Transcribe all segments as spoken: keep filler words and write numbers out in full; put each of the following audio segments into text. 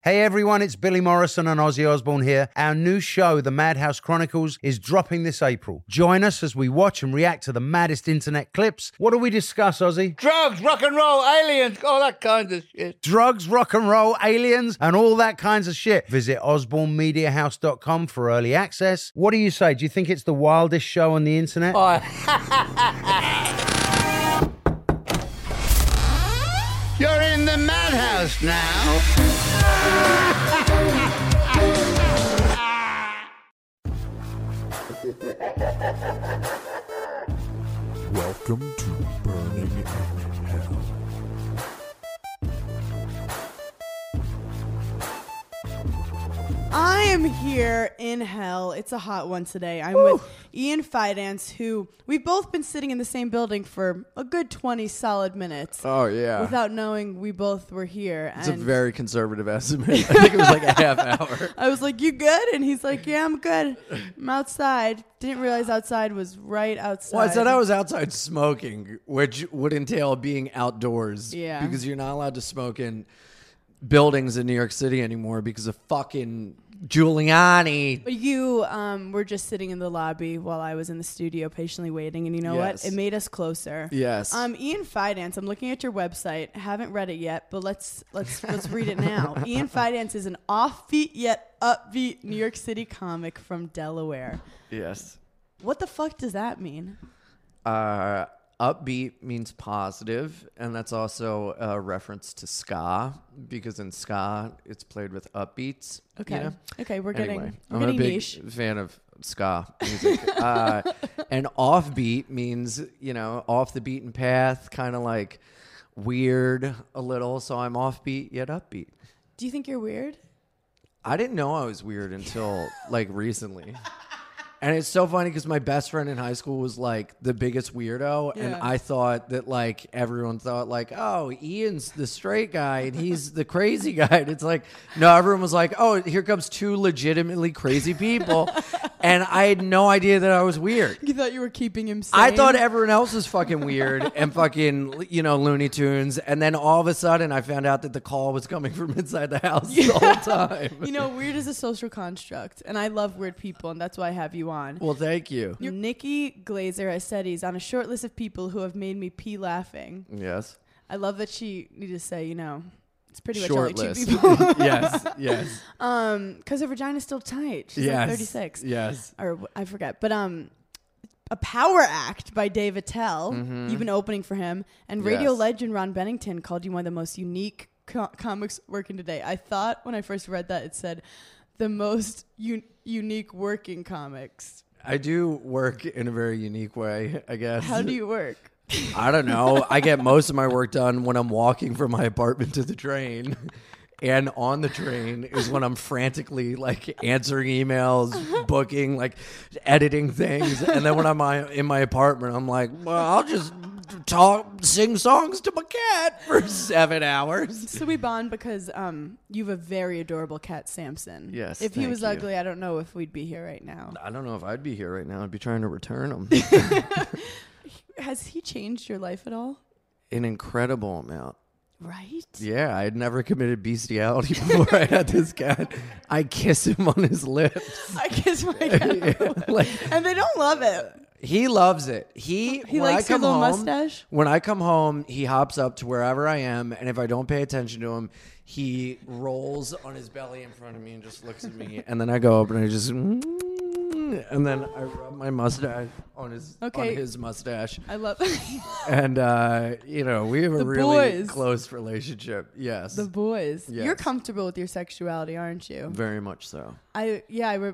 Hey everyone, it's Billy Morrison and Ozzy Osbourne here. Our new show, The Madhouse Chronicles, is dropping this April. Join us as we watch and react to the maddest internet clips. What do we discuss, Ozzy? Drugs, rock and roll, aliens, all that kind of shit. Drugs, rock and roll, aliens, and all that kinds of shit. Visit osborne media house dot com for early access. What do you say? Do you think it's the wildest show on the internet? Oh. You're in the madhouse now. Welcome to Burning in Hell. I am here in hell. It's a hot one today. I'm Woo. with Ian Fidance, who we've both been sitting in the same building for a good twenty solid minutes. Oh, yeah. Without knowing we both were here. It's and a very conservative estimate. I think it was like a half hour. I was like, you good? And he's like, yeah, I'm good. I'm outside. Didn't realize outside was right outside. Well, I said I was outside smoking, which would entail being outdoors. Yeah. Because you're not allowed to smoke in buildings in New York City anymore because of fucking Giuliani. But you um, were just sitting in the lobby while I was in the studio patiently waiting, and you know Yes. what? It made us closer. Yes. Um, Ian Fidance, I'm looking at your website. Haven't read it yet, but let's let's let's read it now. Ian Fidance is an offbeat yet upbeat New York City comic from Delaware. Yes. What the fuck does that mean? Uh, upbeat means positive, and that's also a reference to ska, because in ska, it's played with upbeats. Okay. You know? Okay, we're Anyway, getting we're I'm getting a big niche. fan of ska music. uh, and offbeat means, you know, off the beaten path, kind of like weird a little. So I'm offbeat yet upbeat. Do you think you're weird? I didn't know I was weird until like recently. And it's so funny because my best friend in high school was like the biggest weirdo. Yeah. And I thought that like everyone thought like, oh, Ian's the straight guy and he's the crazy guy. And it's like, no, everyone was like, oh, here comes two legitimately crazy people. And I had no idea that I was weird. You thought you were keeping him sane? I thought everyone else was fucking weird and fucking, you know, Looney Tunes. And then all of a sudden I found out that the call was coming from inside the house the whole time. You know, weird is a social construct, and I love weird people, and that's why I have you on. Well, thank you. Nikki Glazer has said he's on a short list of people who have made me pee laughing. Yes. I love that she needed to say, you know, it's pretty much Short only list. two people. Yes, yes. Um, because her vagina's still tight. She's yes. like thirty-six. Yes. Or wh- I forget. But um, A Power Act by Dave Attell. Mm-hmm. You've been opening for him. And radio Yes. legend Ron Bennington called you one of the most unique co- comics working today. I thought when I first read that, it said the most un- unique working comics. I do work in a very unique way, I guess. How do you work? I don't know. I get most of my work done when I'm walking from my apartment to the train. And on the train is when I'm frantically like answering emails, booking, like editing things. And then when I'm in my apartment, I'm like, well, I'll just talk, sing songs to my cat for seven hours. So we bond because um, you have a very adorable cat, Samson. Yes, If he thank was you. ugly, I don't know if we'd be here right now. I don't know if I'd be here right now. I'd be trying to return them. Has he changed your life at all? An incredible amount. Right? Yeah, I had never committed bestiality before I had this cat. I kiss him on his lips. I kiss my cat. Yeah, like, And they don't love it. he loves it. He He when likes I your come little home, mustache? When I come home, he hops up to wherever I am, and if I don't pay attention to him, he rolls on his belly in front of me and just looks at me. And then I go up and I just, and then I rub my mustache on his Okay. on his mustache. I love And uh, you know, we have a The really boys. close relationship. Yes, the boys. Yes. You're comfortable with your sexuality, aren't you? very much so. I yeah, I re-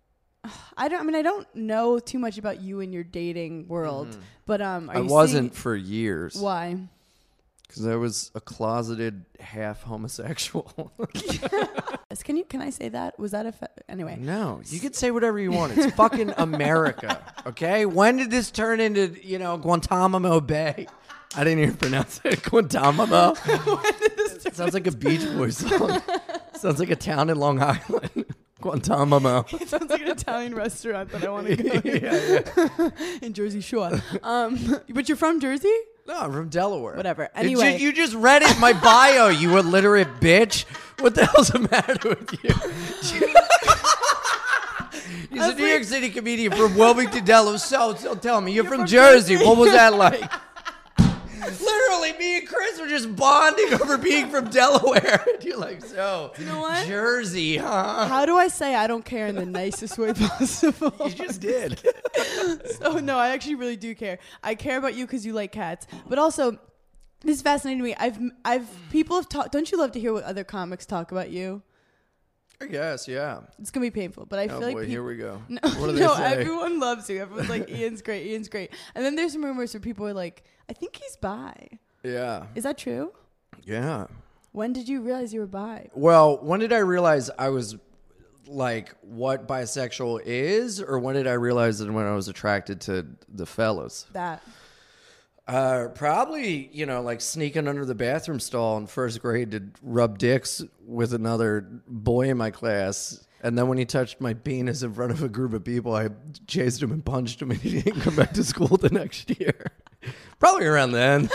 I don't I mean I don't know too much about you and your dating world, but um are I you wasn't seeing- for years. Why? Because I was a closeted half homosexual. Can you can I say that? Was that a fa- anyway? No, you can say whatever you want. It's fucking America, okay? When did this turn into, you know, Guantanamo Bay? I didn't even pronounce it. Guantanamo. It sounds like a Beach Boys song. Sounds like a town in Long Island. Guantanamo. It sounds like an Italian restaurant that I want to go to yeah, yeah. in Jersey Shore. Um, but you're from Jersey? No, I'm from Delaware. Whatever. It Anyway. ju- you just read it in my bio, you illiterate bitch. What the hell's the matter with you? He's a New York City comedian from Wilmington, Delaware. So, so tell me, you're, you're from, from Jersey. Jersey. What was that like? Literally, me and Chris were just bonding over being from Delaware. And you're like, so, you know what? Jersey, huh? How do I say I don't care in the nicest way possible? You just did. So, no, I actually really do care. I care about you because you like cats. But also, this is fascinating to me. I've, I've, people have talked, don't you love to hear what other comics talk about you? I guess, yeah. It's going to be painful, but I oh feel boy, like... Pe- here we go. No, what do they no say? Everyone loves you. Everyone's like, Ian's great, Ian's great. And then there's some rumors where people are like, I think he's bi. Yeah. Is that true? Yeah. When did you realize you were bi? Well, when did I realize I was, like, what bisexual is? Or when did I realize that when I was attracted to the fellas? That. Uh, probably, you know, like sneaking under the bathroom stall in first grade to rub dicks with another boy in my class. And then when he touched my penis in front of a group of people, I chased him and punched him and he didn't come back to school the next year. Probably around then.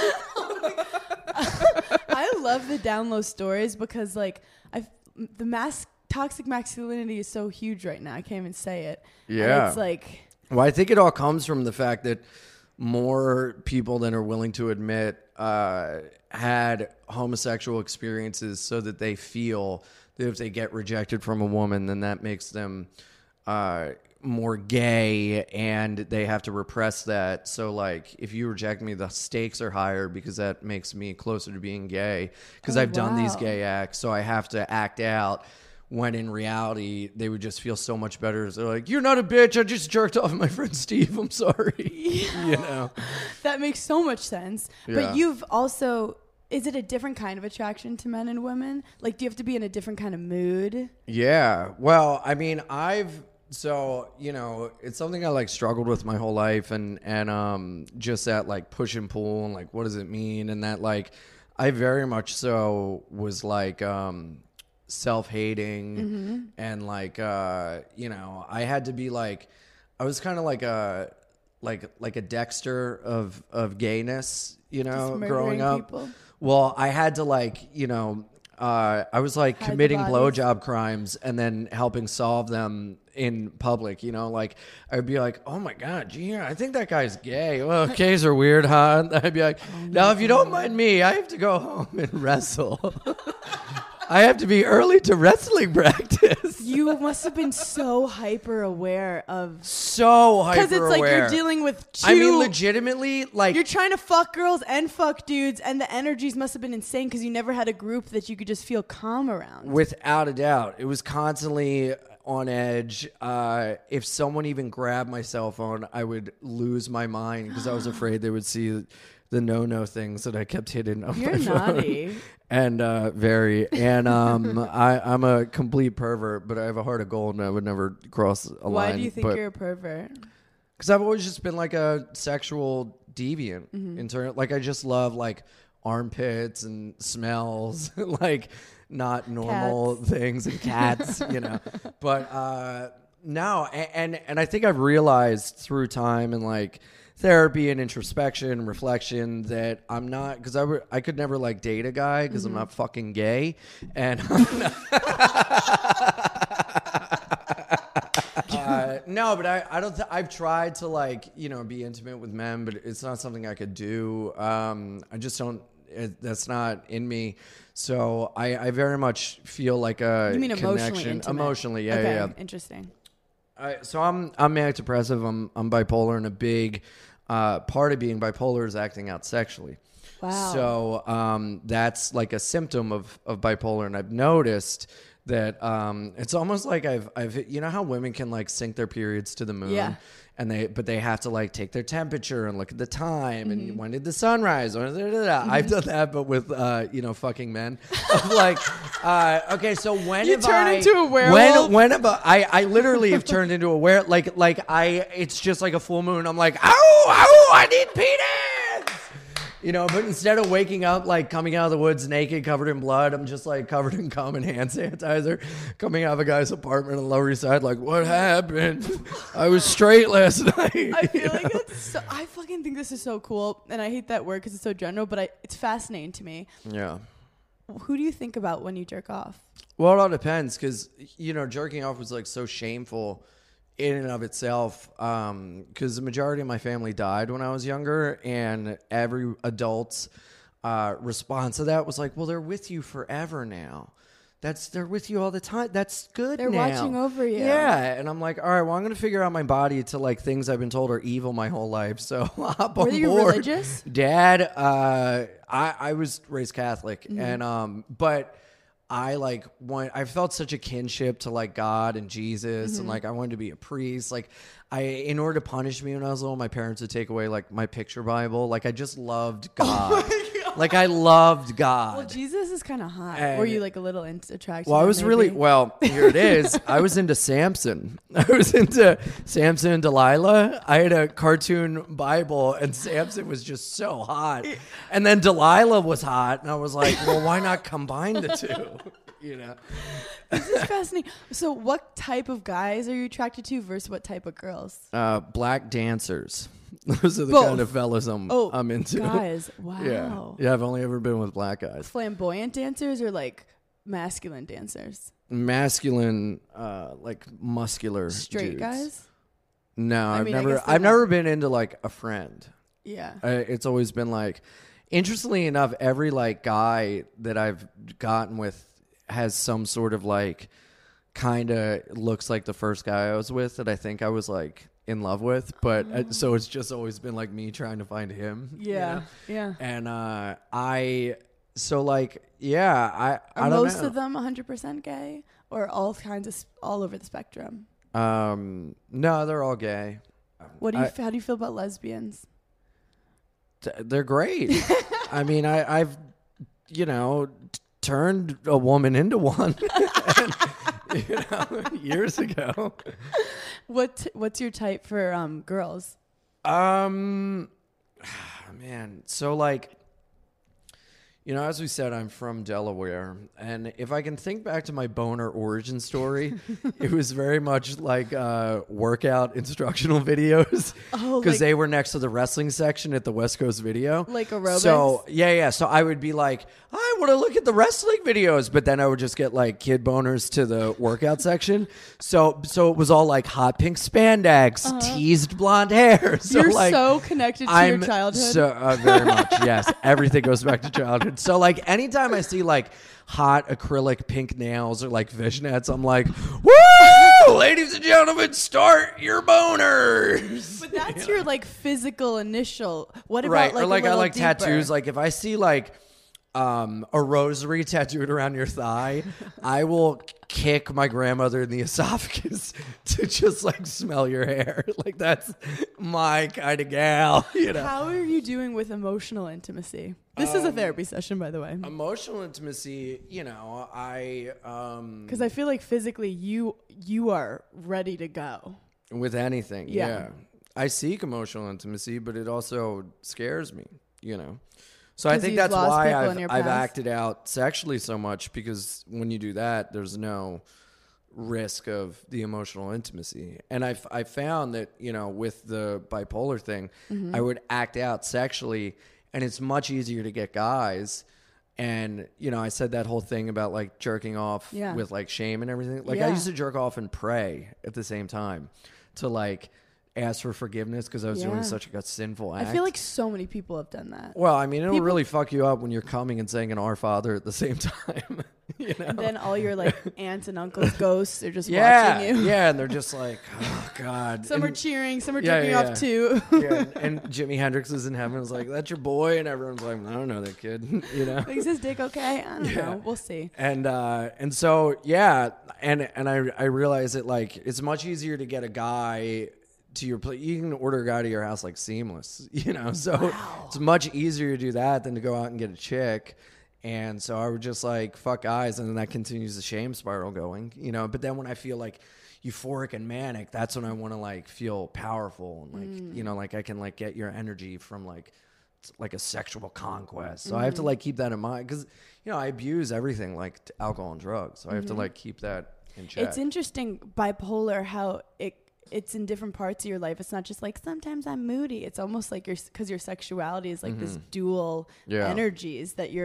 I love the down low stories because, like, I've, the mass toxic masculinity is so huge right now. I can't even say it. Yeah. And it's like... Well, I think it all comes from the fact that more people than are willing to admit uh, had homosexual experiences so that they feel that if they get rejected from a woman, then that makes them uh, more gay and they have to repress that. So, like, if you reject me, the stakes are higher because that makes me closer to being gay because Oh, I've done these wow. gay acts. So I have to act out. When in reality, they would just feel so much better. They're like, you're not a bitch. I just jerked off my friend Steve. I'm sorry. Yeah. You know? That makes so much sense. Yeah. But you've also... Is it a different kind of attraction to men and women? Like, do you have to be in a different kind of mood? Yeah. Well, I mean, I've... So, you know, it's something I, like, struggled with my whole life. And, and um, just that, like, push and pull. And, like, what does it mean? And that, like, I very much so was, like... Um, self-hating mm-hmm. and like uh you know I had to be like I was kind of like a like like a Dexter of of gayness, you know, growing up people. Well, I had to like you know uh I was like Hide committing the bodies. blowjob crimes and then helping solve them in public, you know, like I'd be like, oh my god, gee, I think that guy's gay. Well, gays are weird, huh? I'd be like, oh now if you don't mind me, I have to go home and wrestle. I have to be early to wrestling practice. You must have been so hyper aware of... So hyper aware. Because it's like you're dealing with two... I mean, legitimately, like... You're trying to fuck girls and fuck dudes, and the energies must have been insane because you never had a group that you could just feel calm around. Without a doubt. It was constantly on edge. Uh, if someone even grabbed my cell phone, I would lose my mind because I was afraid they would see the no-no things that I kept hidden on You're my phone. naughty. And uh, very, and um, I, I'm a complete pervert, but I have a heart of gold, and I would never cross a line. Why do you think you're a pervert? Because I've always just been like a sexual deviant. Mm-hmm. In turn, like I just love like armpits and smells, like not normal Cats. things and cats, you know. But uh, no, and, and and I think I've realized through time and like. Therapy and introspection and reflection that I'm not because I, w- I could never like date a guy because mm-hmm. I'm not fucking gay and I'm not uh, no but I, I don't th- I've tried to like you know be intimate with men but it's not something I could do um, I just don't it, that's not in me so I, I very much feel like a you mean emotionally connection intimate. Emotionally yeah okay, yeah interesting. I, so I'm I'm manic depressive. I'm I'm bipolar, and a big uh, part of being bipolar is acting out sexually. Wow. So um, that's like a symptom of of bipolar, and I've noticed that um, it's almost like I've I've you know how women can like sync their periods to the moon. Yeah. And they, but they have to like take their temperature and look at the time mm-hmm. and when did the sun rise? Mm-hmm. I've done that, but with uh, you know, fucking men. Of like, uh, okay, so when you have turn I, into a werewolf? When when have I? I literally have turned into a were like like I. It's just like a full moon. I'm like, ow, ow, I need penis. You know, but instead of waking up, like, coming out of the woods naked, covered in blood, I'm just, like, covered in cum and hand sanitizer, coming out of a guy's apartment on the Lower East Side, like, what happened? I was straight last night. I feel like know? it's so, I fucking think this is so cool, and I hate that word because it's so general, but I, it's fascinating to me. Yeah. who do you think about when you jerk off? Well, it all depends because, you know, jerking off was like so shameful in and of itself um, because the majority of my family died when I was younger, and every adult's uh, response to that was like, well, they're with you forever now. That's they're with you all the time. That's good. They're now. watching over you. Yeah, and I'm like, all right, well, I'm gonna figure out my body to like things I've been told are evil my whole life. So hop on Were you board. religious? Dad, uh, I I was raised Catholic, Mm-hmm. and um, but I like want I felt such a kinship to like God and Jesus, Mm-hmm. and like I wanted to be a priest. Like I, in order to punish me when I was little, my parents would take away like my picture Bible. Like I just loved God. Like I loved God. Well, Jesus is kind of hot. And- Were you like a little in- attracted? Well, I to him, was really maybe? well. Here it is. I was into Samson. I was into Samson and Delilah. I had a cartoon Bible, and Samson was just so hot. And then Delilah was hot, and I was like, well, why not combine the two? You know. This is fascinating. So, what type of guys are you attracted to versus what type of girls? Uh, black dancers. Those are the Both. kind of fellas I'm, Oh, I'm into. guys. Wow. Yeah. Yeah, I've only ever been with black guys. Flamboyant dancers or like masculine dancers? Masculine, uh, like muscular Straight dudes. guys? No, I've mean, I never guess they're I've not- never been into like a friend. Yeah. Uh, it's always been like, interestingly enough, every like guy that I've gotten with has some sort of like kind of looks like the first guy I was with that I think I was like in love with, but uh, so it's just always been like me trying to find him. you Yeah. know? Yeah. And uh, I so like yeah I Are I don't most know. of them one hundred percent gay or all kinds of, s- all over the spectrum? Um, no, they're all gay. What do you, I- f how do you feel about lesbians? T- They're great. I mean, I, I've, you know, t- turned a woman into one, and, you know, years ago. What, what's your type for um, girls? Um, man, so like, you know, as we said, I'm from Delaware, and if I can think back to my boner origin story, it was very much like uh, workout instructional videos Oh, because like- they were next to the wrestling section at the West Coast Video. Like aerobics? So yeah, yeah. So I would be like, I want to look at the wrestling videos, but then I would just get like kid boners to the workout section. So so it was all like hot pink spandex, teased blonde hair. So Uh-huh. You're like, so connected to I'm your childhood. So uh, very much, yes. Everything goes back to childhood. So like anytime I see like hot acrylic pink nails or like fishnets, I'm like, woo! Ladies and gentlemen, start your boners. But that's your like physical initial. What about Right, like or like a I little like deeper? tattoos. Like if I see like um, a rosary tattooed around your thigh, I will kick my grandmother in the esophagus to just like smell your hair. Like that's my kind of gal, you know. How are you doing with emotional intimacy? This is a therapy session, by the way. Emotional intimacy, you know, I um Because I feel like physically you you are ready to go. with anything, Yeah. yeah. I seek emotional intimacy, but it also scares me, you know. So I 'Cause think you've that's lost why people I've, in your I've past. acted out sexually so much, because when you do that, there's no risk of the emotional intimacy. And I've, I found that, you know, with the bipolar thing, Mm-hmm. I would act out sexually, and it's much easier to get guys. And, you know, I said that whole thing about like jerking off Yeah. with like shame and everything. Like I Yeah. used to jerk off and pray at the same time to like ask for forgiveness because I was Yeah. doing such a sinful act. I feel like so many people have done that. well, I mean, it'll people- really fuck you up when you're coming and saying an Our Father at the same time. You know? And then all your like aunts and uncles' ghosts are just yeah, watching you. yeah, and they're just like, oh god. Some are and, cheering, some are Yeah, jerking yeah, off yeah. too. yeah, and Jimi Hendrix is in heaven. Is like, that's your boy, and everyone's like, I don't know that kid. You know. Is his dick okay? I don't Yeah. know. We'll see. And uh, and so yeah, and and I I realize that like it's much easier to get a guy to your place. You can order a guy to your house like seamless, you know. So it's much easier to do that than to go out and get a chick. And so I would just like fuck guys, and then that continues the shame spiral going, you know. But then when I feel like euphoric and manic, that's when I want to like feel powerful and like you know, like I can like get your energy from like like a sexual conquest. So I have to like keep that in mind, because you know I abuse everything like t- alcohol and drugs. So I have to like keep that in check. It's interesting, bipolar, how it it's in different parts of your life. It's not just like sometimes I'm moody. It's almost like your because your sexuality is like this dual Yeah. energies that you're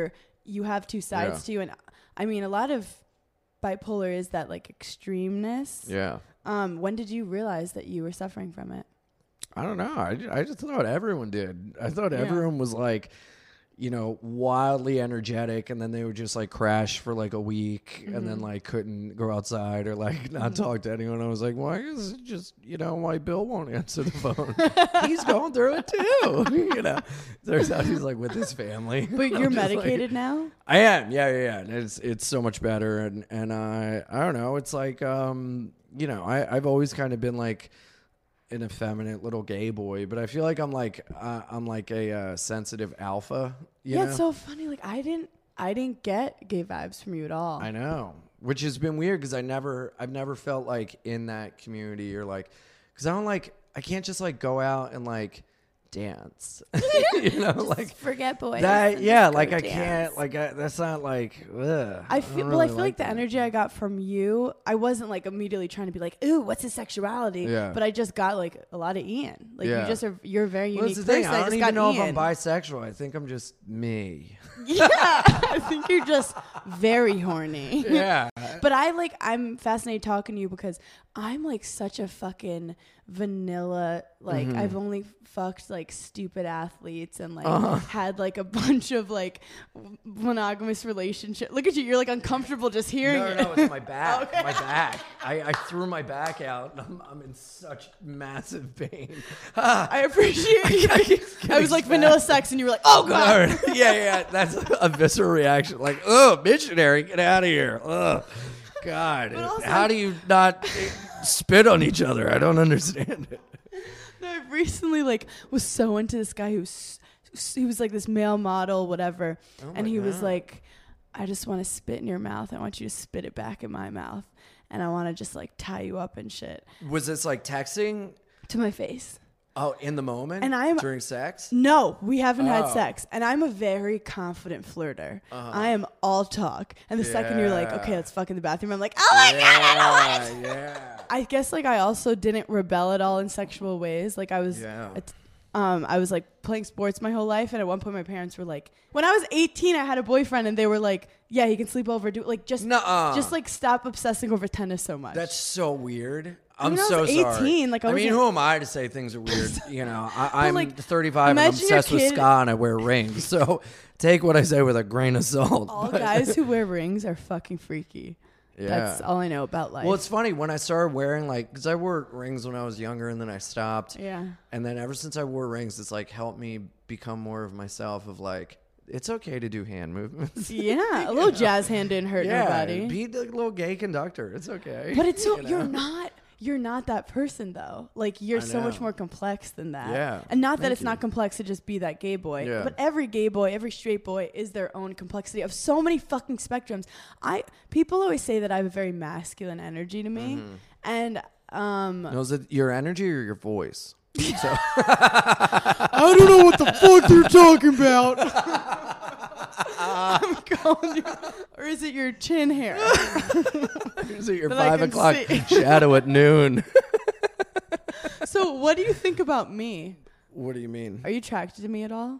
you have two sides Yeah. to you. And I mean, a lot of bipolar is that like extremeness. Yeah. Um, when did you realize that you were suffering from it? I don't know. I, I just thought everyone did. I thought Yeah. everyone was like, you know, wildly energetic, and then they would just like crash for like a week, Mm-hmm. and then like couldn't go outside or like not talk to anyone. I was like, why is it just, you know, why Bill won't answer the phone? He's going through it too. You know, turns out he's like with his family. But I'm you're just like- medicated now? I am, yeah, yeah, yeah. And it's it's so much better, and and I I don't know. It's like um, you know, I I've always kind of been like an effeminate little gay boy, but I feel like I'm like uh, I'm like a uh, sensitive alpha. You Yeah, know? it's so funny. Like I didn't, I didn't get gay vibes from you at all. I know, which has been weird because I never I've never felt like in that community or like because I don't like I can't just like go out and like dance, you know, like. Forget boys. That and yeah, just go like I dance. can't like I, that's not like ugh, I don't feel well. really I feel like, the that. energy I got from you, I wasn't like immediately trying to be like, "Ooh, what's his sexuality?" Yeah. But I just got like a lot of Ian. Like Yeah. you just are, you're a very Well, unique that's the thing. person. I I, don't just even got know Ian. if I'm bisexual. I think I'm just me. Yeah, I think you're just very horny. Yeah. But I like I'm fascinated talking to you because I'm like such a fucking vanilla. Like Mm-hmm. I've only fucked like stupid athletes and like Uh-huh. had like a bunch of like w- monogamous relationship. Look at you, you're like uncomfortable just hearing No, it. no, no, it's my back. Okay. My back. I, I threw my back out, and I'm, I'm in such massive pain. I appreciate you. I keep I was like getting vanilla sex, and you were like, "Oh god." yeah, yeah, that's a visceral reaction. Like, oh, missionary, get out of here. Ugh, God, also- how do you not spit on each other? I don't understand it. No, I recently like was so into this guy who's he was like this male model, whatever, Oh and my he was God. like, "I just want to spit in your mouth. I want you to spit it back in my mouth, and I want to just like tie you up and shit Was this like texting? to my face." Oh, in the moment? And I'm- during sex? No, we haven't had Oh. sex, and I'm a very confident flirter. I am all talk, and the second you're like, Uh-huh. Yeah. "Okay, let's fuck in the bathroom," I'm like, "Oh my god, I love it." Yeah, yeah. I guess like I also didn't rebel at all in sexual ways. Like I was, Yeah. at- um, I was like playing sports my whole life, and at one point my parents were like, when I was eighteen, I had a boyfriend, and they were like, "Yeah, he can sleep over, do like just, Nuh-uh. just like stop obsessing over tennis so much." That's so weird. I I'm mean, I so was sorry. eighteen, like, I I mean, wasn't- who am I to say things are weird? You know, I, I'm like, thirty-five and I'm imagine your obsessed with kid- ska and I wear rings. So take what I say with a grain of salt. all But- guys who wear rings are fucking freaky. Yeah. That's all I know about life. Well, it's funny when I started wearing like because I wore rings when I was younger and then I stopped. yeah. And then ever since I wore rings, it's like helped me become more of myself. Of like, it's okay to do hand movements. Yeah, a little jazz hand didn't hurt yeah, nobody. be the little gay conductor. It's okay. But it's so you know? you're not you're not that person though. Like you're I so much know. more complex than that. Yeah. And not that Thank it's you. not complex to just be that gay boy. Yeah. But every gay boy, every straight boy is their own complexity of so many fucking spectrums. I people always say that I have a very masculine energy to me. Mm-hmm. And um No, is it your energy or your voice? So I don't know what the fuck you're talking about. I'm calling you, or is it your chin hair? is it your That I five can o'clock see. shadow at noon? So, what do you think about me? What do you mean? Are you attracted to me at all?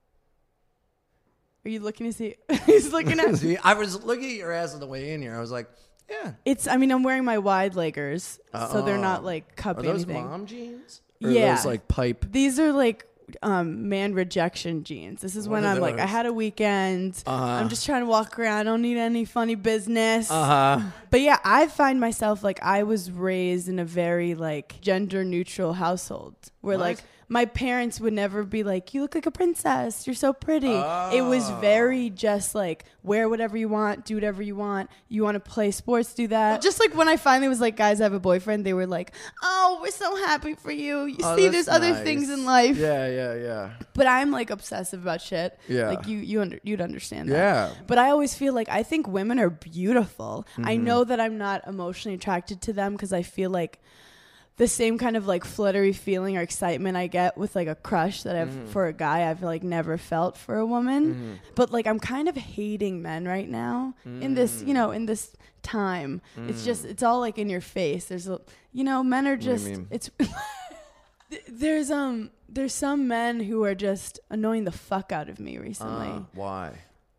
Are you looking to see? He's looking at. See, I was looking at your ass on the way in here. I was like, yeah. It's. I mean, I'm wearing my wide leggers, so they're not Uh-oh. like Are cupping those anything. mom jeans? Or Yeah. Are those like pipe? These are like um, man rejection jeans. This is What when are I'm like, I those? had a weekend. Uh-huh. I'm just trying to walk around. I don't need any funny business. Uh huh. But yeah, I find myself like I was raised in a very like gender neutral household where What? like my parents would never be like, "You look like a princess. You're so pretty." It was very just like wear whatever you want, do whatever you want. You want to play sports, do that. Just like when I finally was like, "Guys, I have a boyfriend," they were like, "Oh, we're so happy for you. You Oh, see, that's there's other nice. things in life." Yeah, yeah, yeah. But I'm like obsessive about shit. Yeah. Like you, you under, you'd understand that. Yeah. But I always feel like I think women are beautiful. Mm-hmm. I know that I'm not emotionally attracted to them because I feel like the same kind of like fluttery feeling or excitement I get with like a crush that I've Mm-hmm. for a guy I've like never felt for a woman. But like I'm kind of hating men right now in this, you know, in this time. It's just it's all like in your face. There's a you know, men are do you just mean? it's there's um there's some men who are just annoying the fuck out of me recently. Uh, why?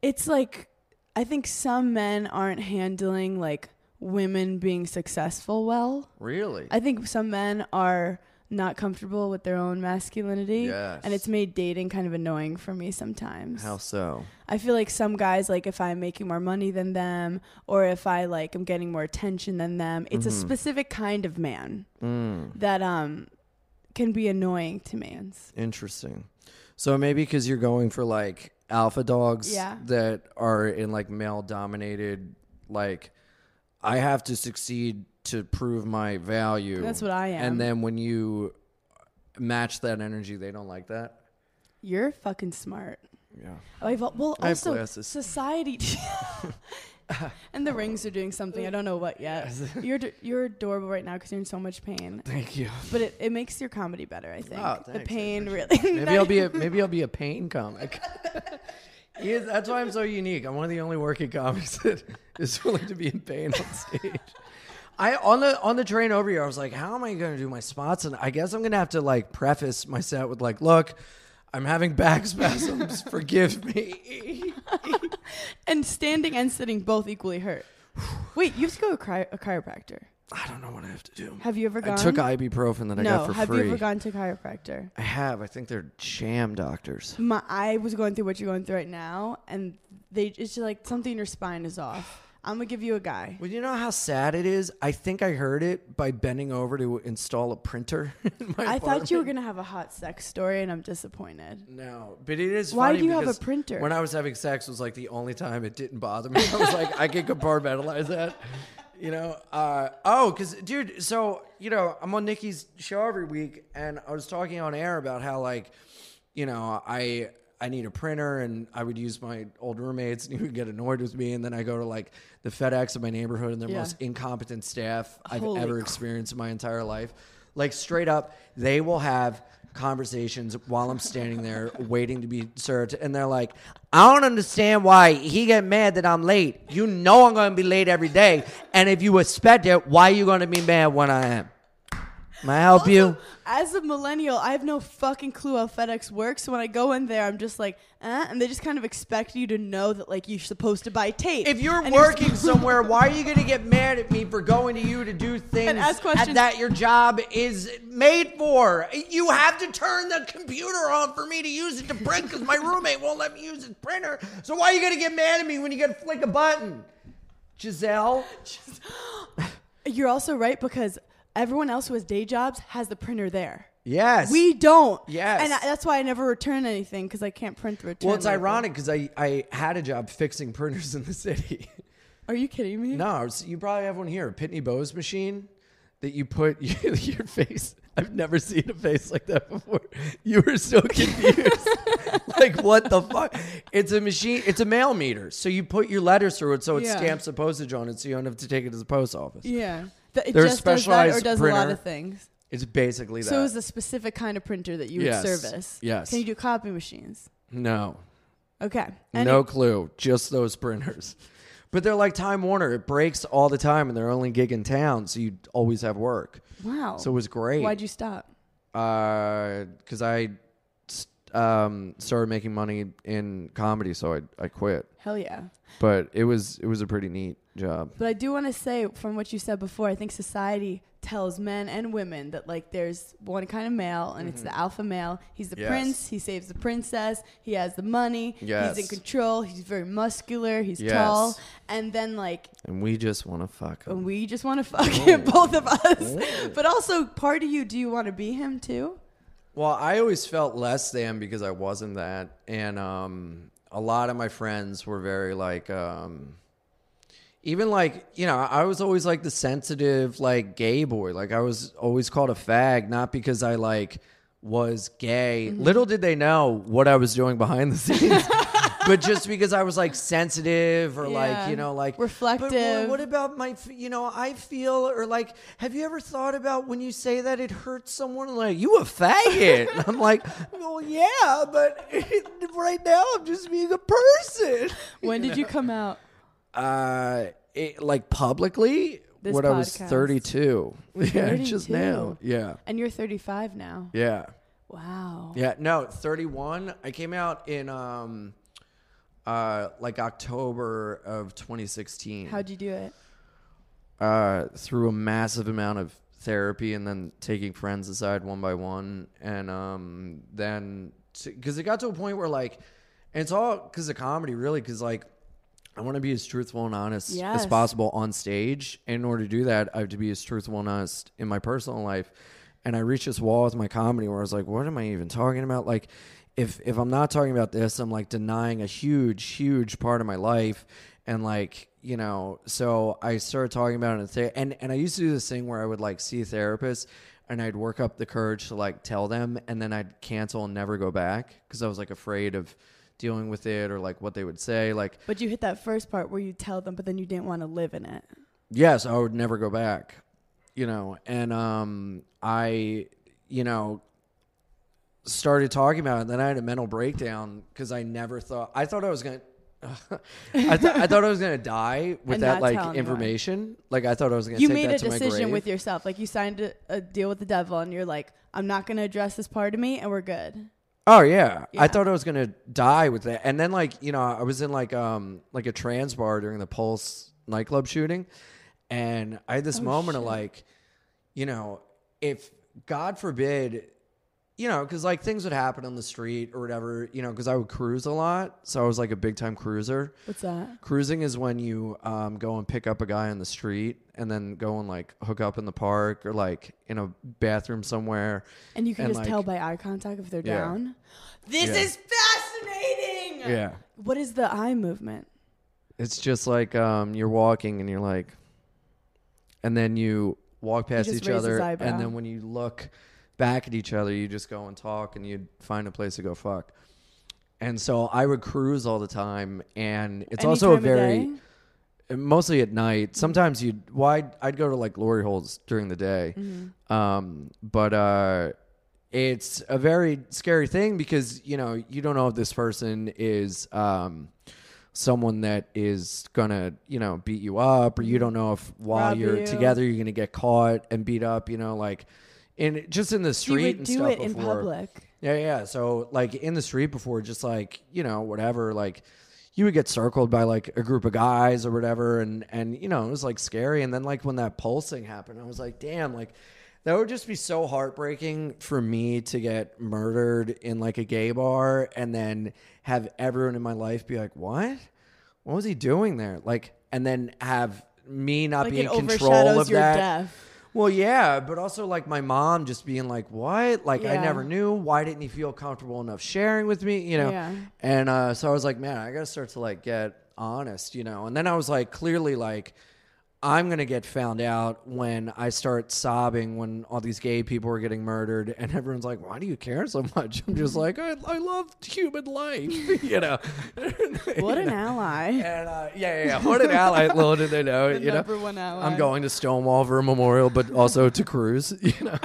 It's like, I think some men aren't handling like women being successful well. Really? I think some men are not comfortable with their own masculinity. Yes. And it's made dating kind of annoying for me sometimes. How so? I feel like some guys, like if I'm making more money than them or if I like am getting more attention than them, it's Mm-hmm. a specific kind of man Mm. that um can be annoying to mans. Interesting. So maybe because you're going for like alpha dogs Yeah. that are in like male dominated, like I have to succeed to prove my value. That's what I am. And then when you match that energy, they don't like that. You're fucking smart. Yeah. Oh, I've, well, I have also glasses. society, and the rings are doing something. I don't know what yet. You're d- you're adorable right now because you're in so much pain. Thank you. But it, it makes your comedy better. I think Oh, the thanks, I pain appreciate really. Maybe I'll be a maybe I'll be a pain comic. Yeah, that's why I'm so unique. I'm one of the only working comics that is willing to be in pain on stage. I on the on the train over here, I was like, how am I going to do my spots? And I guess I'm going to have to like preface my set with like, look, I'm having back spasms. Forgive me. And standing and sitting both equally hurt. Wait, you have to go to a, chiro- a chiropractor. I don't know what I have to do. Have you ever gone? I took ibuprofen that I no, got for have free. you ever gone to a chiropractor? I have. I think they're sham doctors. My, I was going through what you're going through right now, and they it's just like something in your spine is off. I'm gonna give you a guy. Well, you know how sad it is? I think I heard it by bending over to install a printer in my I thought you were apartment. gonna have a hot sex story, and I'm disappointed. No, but it is Why funny do you have a because printer? When I was having sex was like the only time it didn't bother me. I was like, I can compartmentalize that. You know, uh, oh, because, dude, so, you know, I'm on Nikki's show every week, and I was talking on air about how, like, you know, I I need a printer, and I would use my old roommates, and he would get annoyed with me, and then I go to, like, the FedEx in my neighborhood, and they're Yeah. most incompetent staff I've Holy ever crap. experienced in my entire life. Like, straight up, they will have conversations while I'm standing there waiting to be served, and they're like, I don't understand why he get mad that I'm late. You know I'm going to be late every day, and if you expect it, why are you going to be mad when I am? May I help you? Also, as a millennial, I have no fucking clue how FedEx works. So when I go in there, I'm just like, eh, and they just kind of expect you to know that like you're supposed to buy tape. If you're And working supposed- somewhere, why are you going to get mad at me for going to you to do things ask questions. that your job is made for? You have to turn the computer on for me to use it to print because my roommate won't let me use his printer. So why are you going to get mad at me when you got to flick a button? Giselle? You're also right because everyone else who has day jobs has the printer there. Yes. We don't. Yes. And I, that's why I never return anything because I can't print the return. Well, it's label. ironic because I, I had a job fixing printers in the city. Are you kidding me? No, it's- you probably have one here, a Pitney Bowes machine that you put your face. I've never seen a face like that before. You were so confused. Like, what the fuck? It's a machine. It's a mail meter. So you put your letters through it so it Yeah. stamps the postage on it so you don't have to take it to the post office. Yeah. Th- It There's just does that or specialized does a lot printer. of things. It's basically that. So it's a specific kind of printer that you Yes. would service. Yes. Can you do copy machines? no. Okay. Any- No clue. Just those printers. But they're like Time Warner. It breaks all the time and they're only gig in town. So you always have work. Wow. So it was great. Why'd you stop? Because I um, started making money in comedy, so I I quit. Hell yeah. But it was it was a pretty neat job. But I do want to say, from what you said before, I think society tells men and women that like there's one kind of male, and it's the alpha male. He's the Mm-hmm. Yes. prince. He saves the princess. He has the money. Yes. He's in control. He's very muscular. He's Yes. tall. And then like And we just want to fuck and them. we just want to fuck him, both of us. But also, part of you, do you want to be him too? Well, I always felt less than because I wasn't that, and um, a lot of my friends were very like. Um, Even like, you know, I was always like the sensitive, like gay boy. Like I was always called a fag, not because I like was gay. Mm-hmm. Little did they know what I was doing behind the scenes, but just because I was like sensitive or Yeah. like, you know, like Reflective. But what, what about my, f- you know, I feel or like, have you ever thought about when you say that it hurts someone? Like you a faggot? And I'm like, well, yeah, but right now I'm just being a person. When did you come out? Uh, it, like publicly, This when I was podcast. thirty-two. Yeah, just thirty-two. now. Yeah, And you're thirty-five now. yeah, Wow. yeah. No, thirty-one. I came out in um, uh, like October of twenty sixteen. How'd you do it? Uh, through a massive amount of therapy and then taking friends aside one by one. And um, then, because it got to a point where like, and it's all because of comedy, really, because like, I want to be as truthful and honest Yes. as possible on stage. And in order to do that, I have to be as truthful and honest in my personal life. And I reached this wall with my comedy where I was like, what am I even talking about? Like, if if I'm not talking about this, I'm like denying a huge, huge part of my life. And like, you know, so I started talking about it. In ther- and, and I used to do this thing where I would like see a therapist and I'd work up the courage to like tell them, and then I'd cancel and never go back because I was like afraid of dealing with it or like what they would say. Like, But you hit that first part where you tell them, but then you didn't want to live in it. yes, I would never go back, you know, and um, I, you know, started talking about it. And then I had a mental breakdown because I never thought, I thought I was going to, I, th- I thought I was gonna die with And that not like tell anyone. information. Like I thought I was gonna You take made that a to my decision grave. with yourself. Like you signed a, a deal with the devil and you're like, I'm not going to address this part of me and we're good. Oh yeah. Yeah. I thought I was gonna die with that. And then like you know I was in like um like a trans bar during the Pulse nightclub shooting, and I had this Oh, moment of shit. like, you know, if God forbid, you know, because like things would happen on the street or whatever, you know, because I would cruise a lot, so I was like a big time cruiser. What's that? Cruising is when you um, go and pick up a guy on the street and then go and like hook up in the park or like in a bathroom somewhere. And you can And, just like- tell by eye contact if they're Yeah. down. This Yeah. is fascinating. Yeah. What is the eye movement? It's just like um, you're walking and you're like, and then you walk past just each raise his other. eyebrow. And then when you look back at each other, you just go and talk and you find a place to go fuck. And so I would cruise all the time. And it's Any also a time of very, day? mostly at night. Sometimes you'd, well, I'd, I'd go to like glory holes during the day. Mm-hmm. Um, but uh, it's a very scary thing because, you know, you don't know if this person is um, someone that is going to, you know, beat you up, or you don't know if while Rob you're you. together, you're going to get caught and beat up, you know, like in just in the You street would and do stuff it in before. public. Yeah, yeah. So like in the street before, just like, you know, whatever, like you would get circled by like a group of guys or whatever. And, and, you know, it was like scary. And then like when that Pulse thing happened, I was like, damn, like that would just be so heartbreaking for me to get murdered in like a gay bar and then have everyone in my life be like, what? What was he doing there? Like, and then have me not Like be it in control overshadows of your that. death. Well, yeah, but also like my mom just being like, "What? Like I Yeah. never knew. Why didn't he feel comfortable enough sharing with me?" You know. Yeah. And uh, so I was like, "Man, I got to start to like get honest," you know. And then I was like, clearly, like I'm gonna get found out when I start sobbing when all these gay people are getting murdered, and everyone's like, "Why do you care so much?" I'm just like, "I, I love human life," you know. What an ally. And uh, yeah, yeah, yeah, what an ally! Little did they know, The you know. number one ally. I'm going to Stonewall for a memorial, but also to cruise, you know.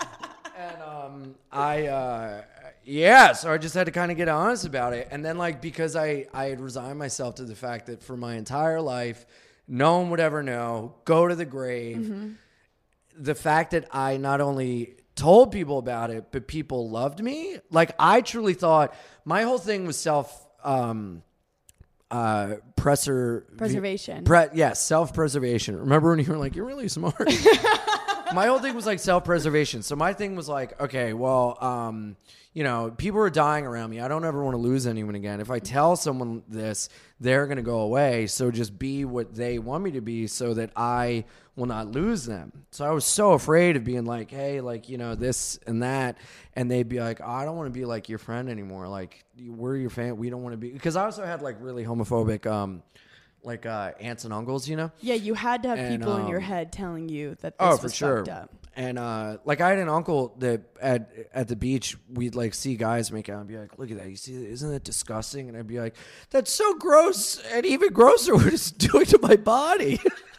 And um, I, uh, yeah, so I just had to kind of get honest about it. And then, like, because I, I had resigned myself to the fact that for my entire life, no one would ever know, go to the grave. Mm-hmm. The fact that I not only told people about it, but people loved me. Like, I truly thought my whole thing was self, um, uh, presser Preservation. Pre- yeah, self-preservation. Remember when you were like, you're really smart? My whole thing was like self-preservation. So my thing was like, okay, well, um, you know, people are dying around me. I don't ever want to lose anyone again. If I tell someone this, they're going to go away. So just be what they want me to be so that I will not lose them. So I was so afraid of being like, hey, like, you know, this and that. And they'd be like, oh, I don't want to be like your friend anymore. Like, we're your fan. We don't want to be. Because I also had like really homophobic, um, like uh, aunts and uncles, you know? Yeah, you had to have And, people in your um, head telling you that this Oh, was for sure. fucked up. And uh, like I had an uncle that at at the beach we'd like see guys make out and be like, "Look at that! You see, isn't that disgusting?" And I'd be like, "That's so gross!" And even grosser, what it's doing to my body.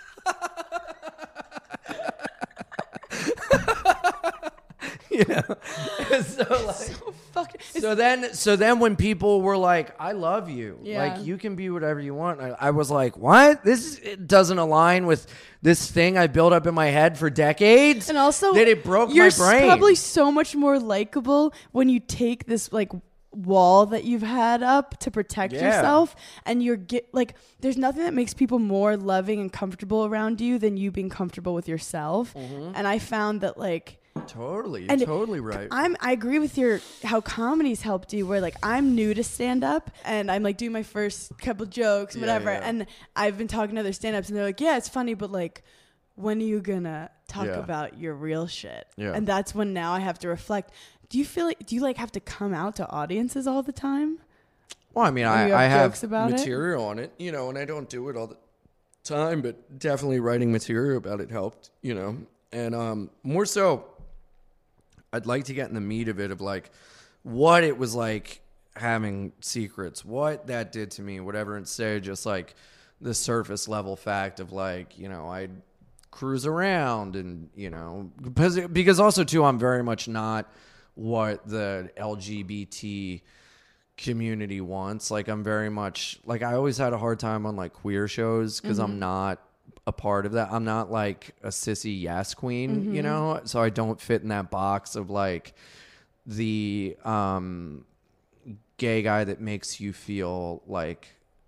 You know, and so like. So fucked. So then, so then when people were like, "I love you," Yeah. like you can be whatever you want, I, I was like, "What? This it doesn't align with this thing I built up in my head for decades." And also, that it broke you're my brain. probably so much more likable when you take this like wall that you've had up to protect Yeah. yourself, and you're get like there's nothing that makes people more loving and comfortable around you than you being comfortable with yourself. Mm-hmm. And I found that like Totally, you're And totally right. I'm I agree with your how comedy's helped you, where like I'm new to stand up and I'm like doing my first couple jokes, Yeah, whatever, yeah. and I've been talking to other stand-ups and they're like, yeah, it's funny, but like when are you gonna talk Yeah. about your real shit? Yeah. And that's when now I have to reflect. Do you feel like do you like have to come out to audiences all the time? Well, I mean, Or I, you have I have jokes about it? material on it, you know, and I don't do it all the time, but definitely writing material about it helped, you know. And um, more so, I'd like to get in the meat of it, of like what it was like having secrets, what that did to me, whatever, instead of just like the surface level fact of like, you know, I'd cruise around and, you know, because, because also too, I'm very much not what the L G B T community wants. Like I'm very much like, I always had a hard time on like queer shows because I'm not a part of that. I'm not like a sissy yes queen, you know, so I don't fit in that box of like the um gay guy that makes you feel like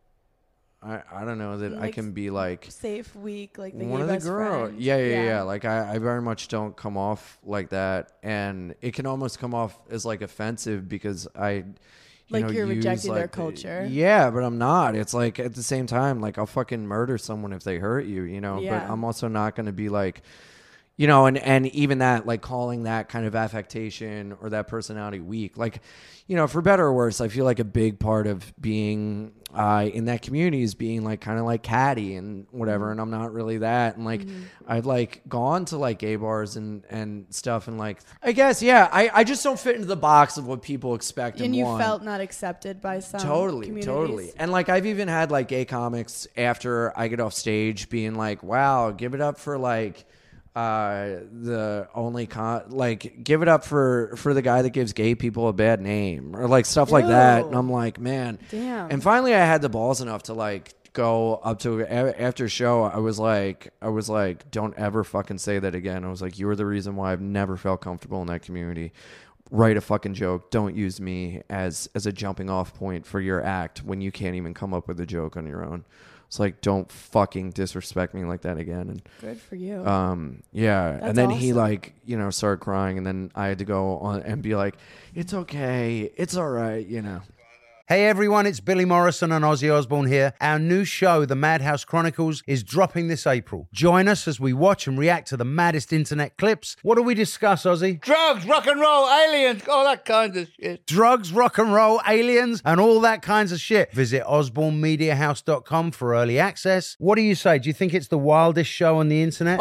I, I don't know that I Like can be like Safe week, like the one gay of the best girls. friend. Yeah, yeah, yeah, Like I, I very much don't come off like that, and it can almost come off as like offensive because I, you Like know, you're use, rejecting their like, the- culture. Yeah, but I'm not. It's like at the same time, like I'll fucking murder someone if they hurt you, you know. Yeah. But I'm also not going to be like, you know, and and even that, like calling that kind of affectation or that personality weak, like, you know, for better or worse, I feel like a big part of being uh, in that community is being like kind of like catty and whatever, and I'm not really that. And like, I've like gone to like gay bars and and stuff, and like, I guess, yeah, I I just don't fit into the box of what people expect and, And you want. felt not accepted by some Totally, communities. totally. And like I've even had like gay comics after I get off stage being like, wow, give it up for like uh the only con like give it up for for the guy that gives gay people a bad name or like stuff like that. Ew. And I'm like, man. Damn. And finally I had the balls enough to like go up to a- after show. I was like I was like don't ever fucking say that again. I was like, you are the reason why I've never felt comfortable in that community. Write a fucking joke. Don't use me as as a jumping off point for your act when you can't even come up with a joke on your own. It's like, don't fucking disrespect me like that again. And Good for you. um, yeah. That's and then he awesome. like, you know, started crying, and then I had to go on and be like, it's okay, it's all right, you know. Hey everyone, it's Billy Morrison and Ozzy Osbourne here. Our new show, The Madhouse Chronicles, is dropping this April. Join us as we watch and react to the maddest internet clips. What do we discuss, Ozzy? Drugs, rock and roll, aliens, all that kind of shit. Drugs, rock and roll, aliens, and all that kinds of shit. Visit osborne media house dot com for early access. What do you say? Do you think it's the wildest show on the internet?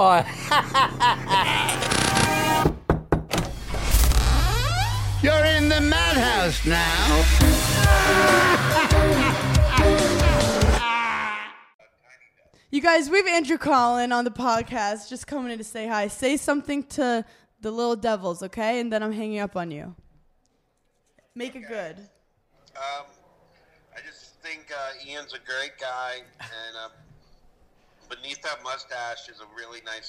You're in the madhouse now. You guys, we have Andrew Collin on the podcast, just coming in to say hi. Say something to the little devils, okay? And then I'm hanging up on you. Make it good. Um, I just think uh, Ian's a great guy, and uh, beneath that mustache is a really nice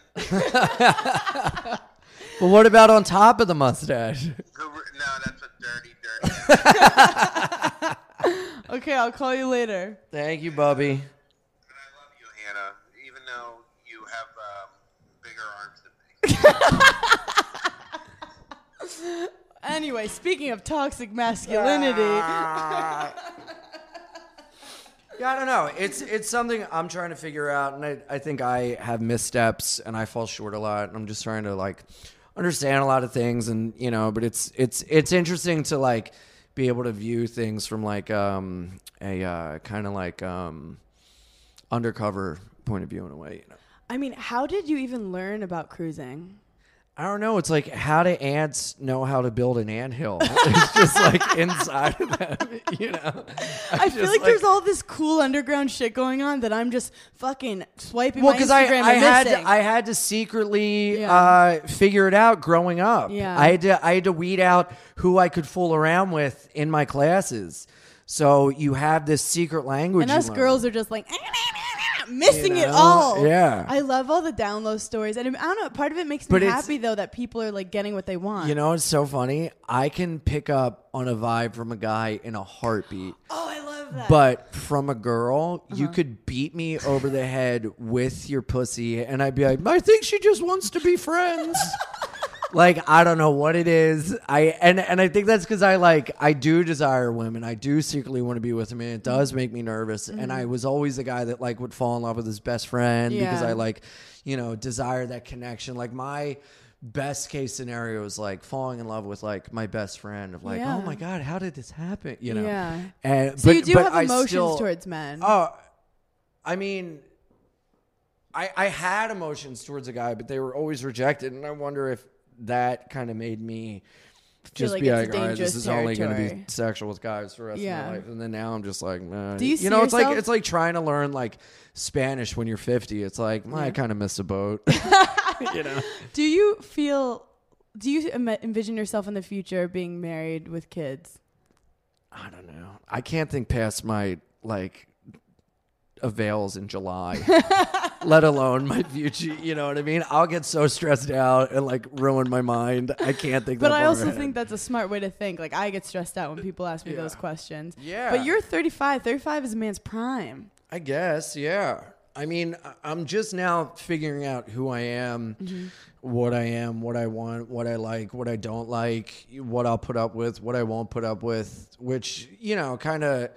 man. But what about on top of the mustache? Who, no, that's a dirty, dirty. Okay, I'll call you later. Thank you, Bubby. And I love you, Hannah, even though you have um, bigger arms than me. Anyway, speaking of toxic masculinity, Yeah, I don't know. It's it's something I'm trying to figure out, and I, I think I have missteps, and I fall short a lot, and I'm just trying to like understand a lot of things, and you know, but it's it's it's interesting to like be able to view things from like um a uh, kind of like um undercover point of view in a way, you know. I mean, how did you even learn about cruising? I don't know. It's like, how do ants know how to build an anthill? It's just like inside of them, you know? I feel like, there's all this cool underground shit going on that I'm just fucking swiping well, my because I, Instagram I and had missing. to, I had to secretly Yeah. uh, figure it out growing up. Yeah. I had to I had to weed out who I could fool around with in my classes. So you have this secret language. and you us learn. girls are just like, missing You it know? all. Yeah. I love all the download stories. And I don't know, part of it makes But me it's- happy, though, that people are, like, getting what they want. You know, it's so funny. I can pick up on a vibe from a guy in a heartbeat. Oh, I love that. But from a girl, Uh-huh. you could beat me over the head with your pussy, and I'd be like, I think she just wants to be friends. Like, I don't know what it is. I and and I think that's because I like I do desire women. I do secretly want to be with them, and it does make me nervous. Mm-hmm. And I was always the guy that like would fall in love with his best friend because Yeah. I like, you know, desire that connection. Like my best case scenario is like falling in love with like my best friend of like, Yeah. oh my God, how did this happen? You know? Yeah. And So but, you do but have I emotions still- towards men. Oh, I mean, I I had emotions towards a guy, but they were always rejected, and I wonder if that kind of made me just like be it's like, all right, dangerous this is only going to be territory. sexual with guys for the rest Yeah. of my life. And then now I'm just like, nah. Do you see know, it's like yourself- it's like trying to learn like Spanish when you're fifty. It's like, well, I kind of missed a boat. You know. Do you feel, do you Im- envision yourself in the future being married with kids? I don't know. I can't think past my like avails in July, let alone my future. You know what I mean? I'll get so stressed out and like ruin my mind. I can't think. But that I far also ahead. think that's a smart way to think. Like, I get stressed out when people ask me Yeah. those questions. Yeah. But you're thirty-five. thirty-five is a man's prime. I guess, yeah. I mean, I- I'm just now figuring out who I am, Mm-hmm. what I am, what I want, what I like, what I don't like, what I'll put up with, what I won't put up with, which, you know, kind of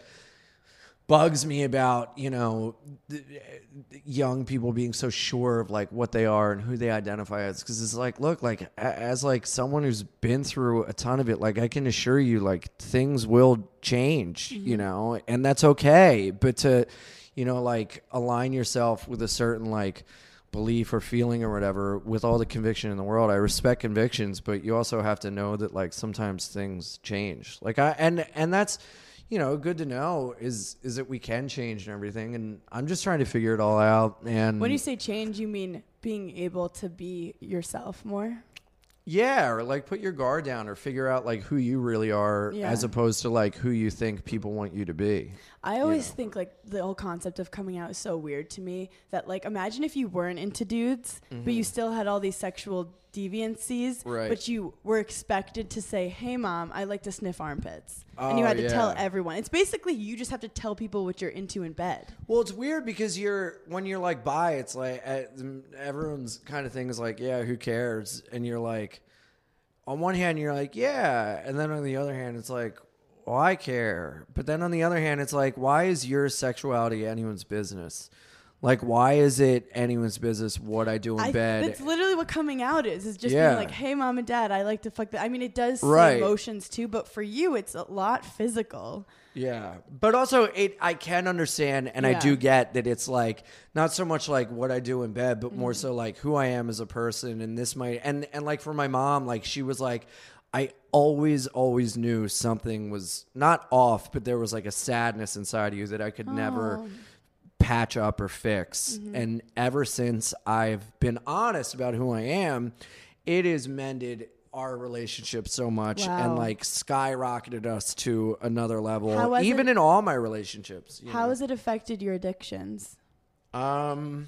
bugs me about, you know, th- young people being so sure of like what they are and who they identify as. Cause it's like, look, like a- as like someone who's been through a ton of it, like I can assure you, like things will change, you know, and that's okay. But to, you know, like align yourself with a certain like belief or feeling or whatever with all the conviction in the world. I respect convictions, but you also have to know that like sometimes things change. Like I, and, and that's, you know, good to know is is that we can change and everything. And I'm just trying to figure it all out. And When you say change, you mean being able to be yourself more? yeah, or like put your guard down or figure out like who you really are Yeah. as opposed to like who you think people want you to be. I always think like the whole concept of coming out is so weird to me that like imagine if you weren't into dudes, but you still had all these sexual deviancies, Right. but you were expected to say, "Hey, mom, I like to sniff armpits," and you Oh, had to tell yeah. everyone. It's basically you just have to tell people what you're into in bed. Well, it's weird because you're when you're like bi, it's like uh, everyone's kind of thing is like, yeah, who cares? And you're like, on one hand, you're like, yeah, and then on the other hand, it's like, well, I care. But then on the other hand, it's like, why is your sexuality anyone's business? Like, why is it anyone's business what I do in I, bed? That's literally what coming out is. Is just Yeah. being like, "Hey, mom and dad, I like to fuck." The-. I mean, it does say Right. emotions too, but for you, it's a lot physical. Yeah, but also it. I can understand, and I Yeah. do get that it's like not so much like what I do in bed, but Mm-hmm. more so like who I am as a person. And this might and and like for my mom, like she was like, I always always knew something was not off, but there was like a sadness inside of you that I could never Oh. patch up or fix. Mm-hmm. And ever since I've been honest about who I am, it has mended our relationship so much Wow. and like skyrocketed us to another level. How has Even it- in all my relationships. you How know? has it affected your addictions? Um,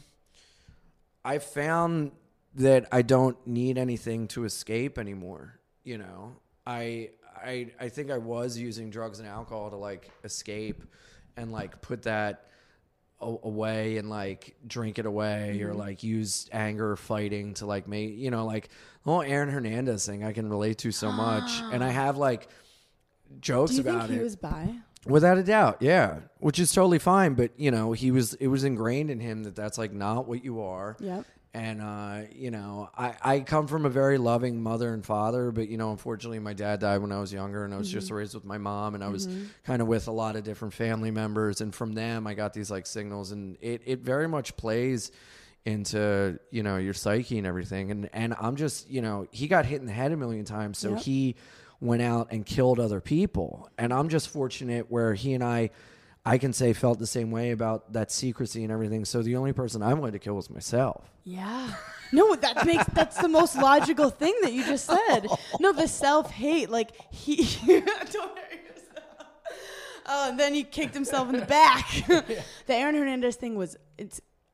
I found that I don't need anything to escape anymore. You know, I I I think I was using drugs and alcohol to like escape and like put that a- away and like drink it away Mm-hmm. or like use anger or fighting to like make, you know, like the whole Aaron Hernandez thing I can relate to so much. And I have like jokes Do you about think he it. was bi? Without a doubt, yeah, which is totally fine. But you know, he was it was ingrained in him that that's like not what you are. Yep. And uh, you know, I I come from a very loving mother and father, but you know, unfortunately, my dad died when I was younger, and I was Mm-hmm. just raised with my mom, and I was kind of with a lot of different family members, and from them, I got these like signals, and it it very much plays into you know your psyche and everything, and and I'm just you know he got hit in the head a million times, so Yep. he went out and killed other people. And I'm just fortunate where he and I, I can say felt the same way about that secrecy and everything. So the only person I'm willing to kill was myself. Yeah. No, that makes that's the most logical thing that you just said. No, the self-hate, like he don't hurt yourself. Oh, and then he kicked himself in the back. The Aaron Hernandez thing was it's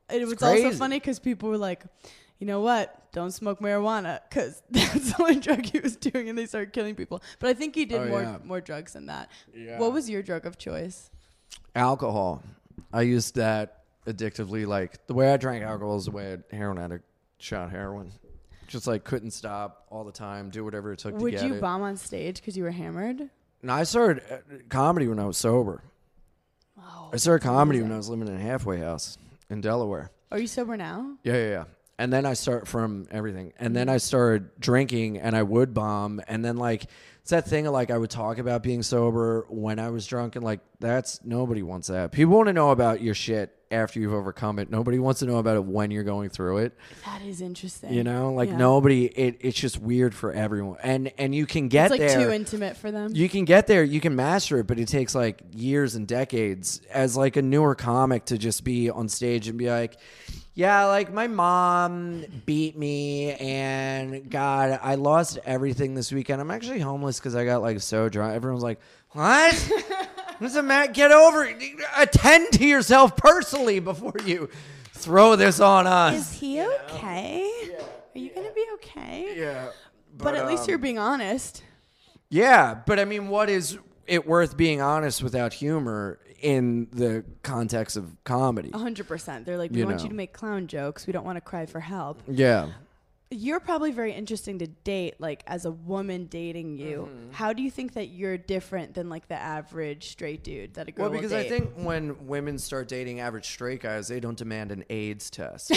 it was crazy. also funny because people were like, you know what? Don't smoke marijuana because that's the only drug he was doing, and they started killing people. But I think he did Oh, more yeah. more drugs than that. Yeah. What was your drug of choice? Alcohol. I used that addictively. Like the way I drank alcohol is the way a heroin addict shot heroin. Just like couldn't stop all the time, do whatever it took Would to get you it. bomb on stage because you were hammered? No, I started uh, comedy when I was sober. Oh, I started comedy amazing. when I was living in a halfway house in Delaware. Are you sober now? Yeah, yeah, yeah. And then I start from everything. And then I started drinking and I would bomb. And then like, it's that thing of like, I would talk about being sober when I was drunk. And like, that's, nobody wants that. People want to know about your shit after you've overcome it. Nobody wants to know about it when you're going through it. That is interesting. You know, like Yeah. nobody, it, it's just weird for everyone. And, and you can get It's like there. too intimate for them. You can get there, you can master it, but it takes like years and decades as like a newer comic to just be on stage and be like, yeah, like my mom beat me and God, I lost everything this weekend. I'm actually homeless because I got like so drunk. Everyone's like, what? What's the matter? Get over it. Attend to yourself personally before you throw this on us. Is he okay? Are you gonna be okay? Yeah. But, at least um, you're being honest. Yeah, but I mean, what is it worth being honest without humor in the context of comedy? A hundred percent. They're like, we You want know. you to make clown jokes. We don't want to cry for help. Yeah. You're probably very interesting to date, like as a woman dating you. Mm-hmm. How do you think that you're different than like the average straight dude that a girl Well, because will I date? think when women start dating average straight guys, they don't demand an AIDS test.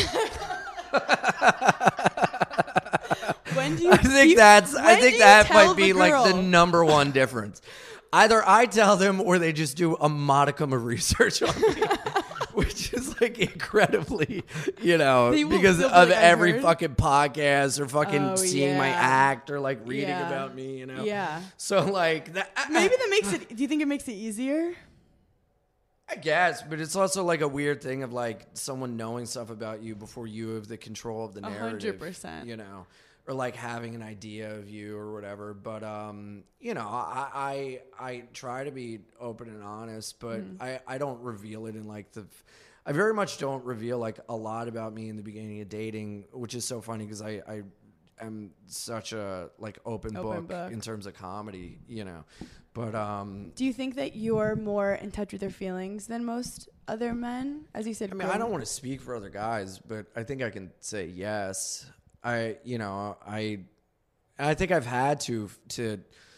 when do you? I do think you- that's. I when do think you that tell might be the like the girl? number one difference. Either I tell them, or they just do a modicum of research on me, which is like incredibly, you know, They will- because they'll be of like, "I every heard." fucking podcast or fucking Oh, seeing my yeah. act or like reading Yeah. about me, you know. Yeah. So like that. Maybe that makes it. Do you think it makes it easier? I guess, but it's also like a weird thing of like someone knowing stuff about you before you have the control of the A hundred narrative. percent. You know, or like having an idea of you or whatever. But um, you know, I I, I try to be open and honest, but Mm-hmm. I I don't reveal it in like the. I very much don't reveal like a lot about me in the beginning of dating, which is so funny because I I am such a like open, Open book, book. in terms of comedy, you know. But um, Do you think that you're more in touch with your feelings than most other men? As you said, I mean, I don't want to speak for other guys, but I think I can say yes. I, you know, I, I think I've had to to,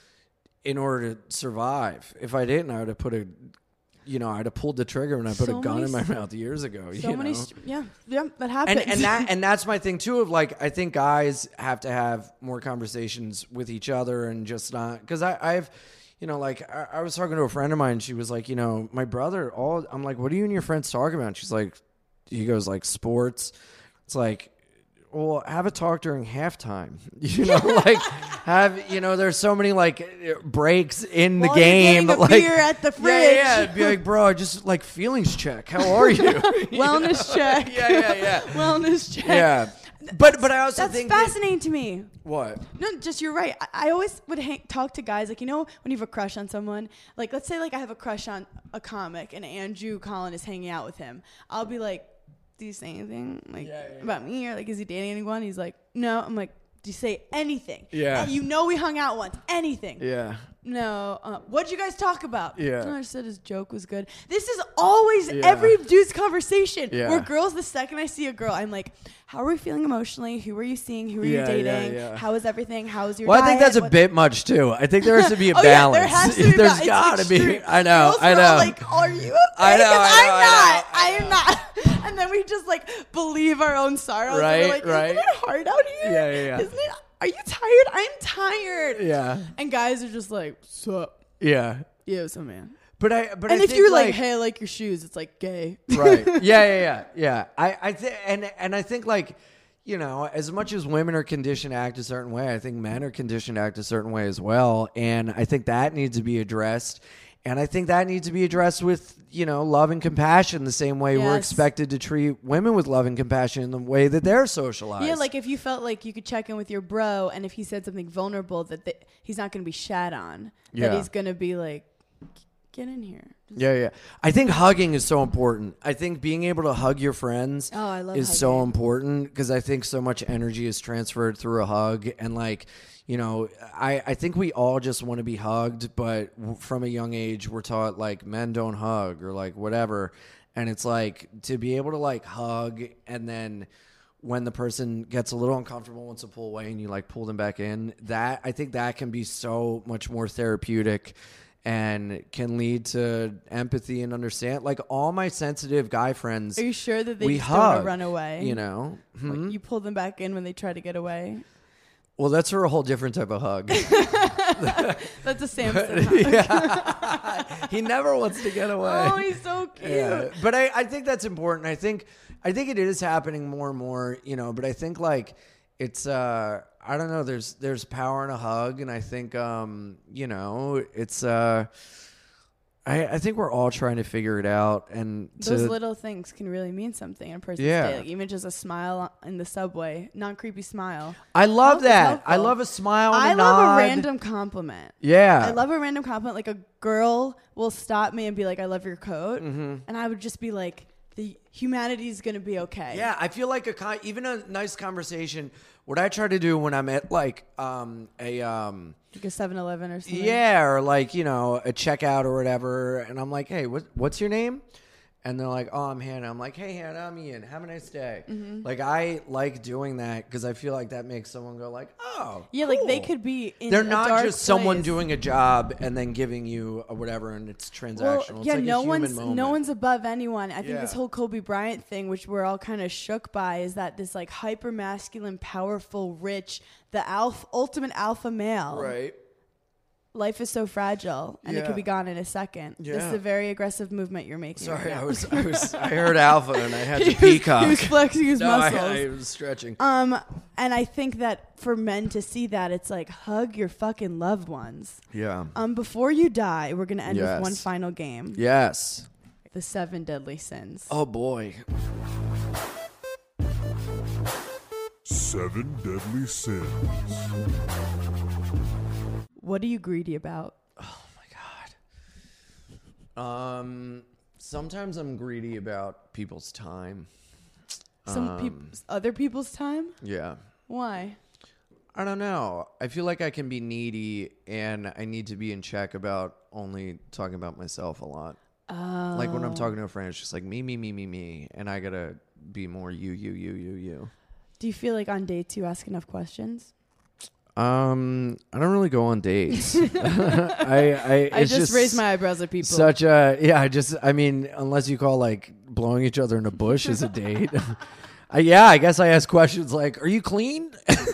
in order to survive. If I didn't, I would have put a, you know, I'd have pulled the trigger and I put So a gun many in my s- mouth years ago. So you many, know? st- yeah, yeah, that happens. and and that and that's my thing too. Of like, I think guys have to have more conversations with each other and just not because I I've. You know, like I, I was talking to a friend of mine. She was like, you know, my brother. All I'm like, what are you and your friends talking about? She's like, he goes like sports. It's like, well, have a talk during halftime. You know, like have you know, there's so many like breaks in the While you're game. getting a But like, beer at the yeah, yeah, fridge. be like, bro, just like feelings check. How are you? Wellness check. yeah, yeah, yeah, Wellness check. yeah. But but I also That's think that- fascinating to me. what? No, just you're right. I, I always would hang, talk to guys like, you know, when you have a crush on someone, like let's say like I have a crush on a comic and Andrew Collin is hanging out with him. I'll be like, do you say anything like about me, or like is he dating anyone? He's like, no. I'm like, do you say anything? Yeah. And you know we hung out once. Anything? Yeah. No. Uh, what'd you guys talk about? Yeah. No, I just said his joke was good. This is always Yeah. every dude's conversation. Yeah. Where girls, the second I see a girl, I'm like, how are we feeling emotionally? Who are you seeing? Who are Yeah, you yeah, dating? yeah. How is everything? How is your Well, I diet? think that's a What- bit much too. I think there has to be a Oh, yeah, balance. there has to be There's ba- got to it's be. extreme. I know. Girls I are know. all like, are you okay? I know, 'Cause I know, I'm I know, not. I, I am not. And then we just like believe our own sorrows. Right, and we're like, right. Isn't it hard out here? Yeah, yeah, yeah. Isn't it? Are you tired? I'm tired. Yeah. And guys are just like, sup? Yeah. Yeah, so man. But I. But And I if think you're like, hey, I like your shoes, it's like gay. right. Yeah, yeah, yeah, yeah. I, I think, and and I think like, you know, as much as women are conditioned to act a certain way, I think men are conditioned to act a certain way as well, and I think that needs to be addressed. And I think that needs to be addressed with, you know, love and compassion the same way we're Yes. expected to treat women with love and compassion in the way that they're socialized. Yeah, like if you felt like you could check in with your bro, and if he said something vulnerable, that th- he's not going to be shat on. That Yeah. he's going to be like, get in here. Just- Yeah, yeah. I think hugging is so important. I think being able to hug your friends Oh, I love is so hugging. important because I think so much energy is transferred through a hug. And like, you know, I, I think we all just want to be hugged, but w- from a young age, we're taught like men don't hug or like whatever. And it's like to be able to like hug and then when the person gets a little uncomfortable, wants to pull away and you like pull them back in, that I think that can be so much more therapeutic and can lead to empathy and understand. Like all my sensitive guy friends, Are you sure that they we just don't want hug, to run away? you know? Like, Hmm? you pull them back in when they try to get away. Well, that's for a whole different type of hug. That's a Samson hug. Yeah. He never wants to get away. Oh, he's so cute. Yeah. But I, I think that's important. I think I think it is happening more and more, you know, but I think like it's uh I don't know, there's there's power in a hug and I think um, you know, it's uh I, I think we're all trying to figure it out and Those to, little things can really mean something in a person's Yeah. day. Like even just a smile in the subway, non-creepy smile. I love Help is that. helpful. I love a smile and I a love nod. a random compliment. Yeah. I love a random compliment. Like a girl will stop me and be like, "I love your coat," Mm-hmm. and I would just be like, "The humanity is gonna be okay." Yeah, I feel like a con- even a nice conversation. What I try to do when I'm at like um, a um, like a seven eleven or something. yeah, or like you know a checkout or whatever, and I'm like, hey, what what's your name? And they're like, oh, I'm Hannah. I'm like, hey, Hannah, I'm Ian. Have a nice day. Mm-hmm. Like I like doing that because I feel like that makes someone go like, oh, Yeah, like they cool. could be in They're a not dark just someone place. doing a job and then giving you a whatever, and it's transactional. Well, it's yeah, like no a human one's moment. no one's above anyone. I think Yeah. this whole Kobe Bryant thing, which we're all kind of shook by, is that this like hyper masculine, powerful, rich, the alpha, ultimate alpha male. right. Life is so fragile, and it Yeah. could be gone in a second. This is Yeah. a very aggressive movement you're making. Sorry, right I now. was I was I heard alpha and I had to he, was, peacock. he was flexing his no, I, muscles. I was stretching. Um, and I think that for men to see that, it's like hug your fucking loved ones. Yeah. Um, before you die, we're gonna end Yes. with one final game: Yes. the seven deadly sins. Oh boy. Seven Deadly Sins. What are you greedy about? Um. Sometimes I'm greedy about people's time. Some Um, peop other people's time? Yeah. Why? I don't know. I feel like I can be needy and I need to be in check about only talking about myself a lot. Oh. Like when I'm talking to a friend, it's just like me, me, me, me, me. And I gotta be more you, you, you, you, you. Do you feel like on dates you ask enough questions? Um, I don't really go on dates. I, I, I it's just, raised my eyebrows at people. Such a, yeah, I just, I mean, unless you call like blowing each other in a bush as a date. I, yeah, I guess I ask questions like, are you clean?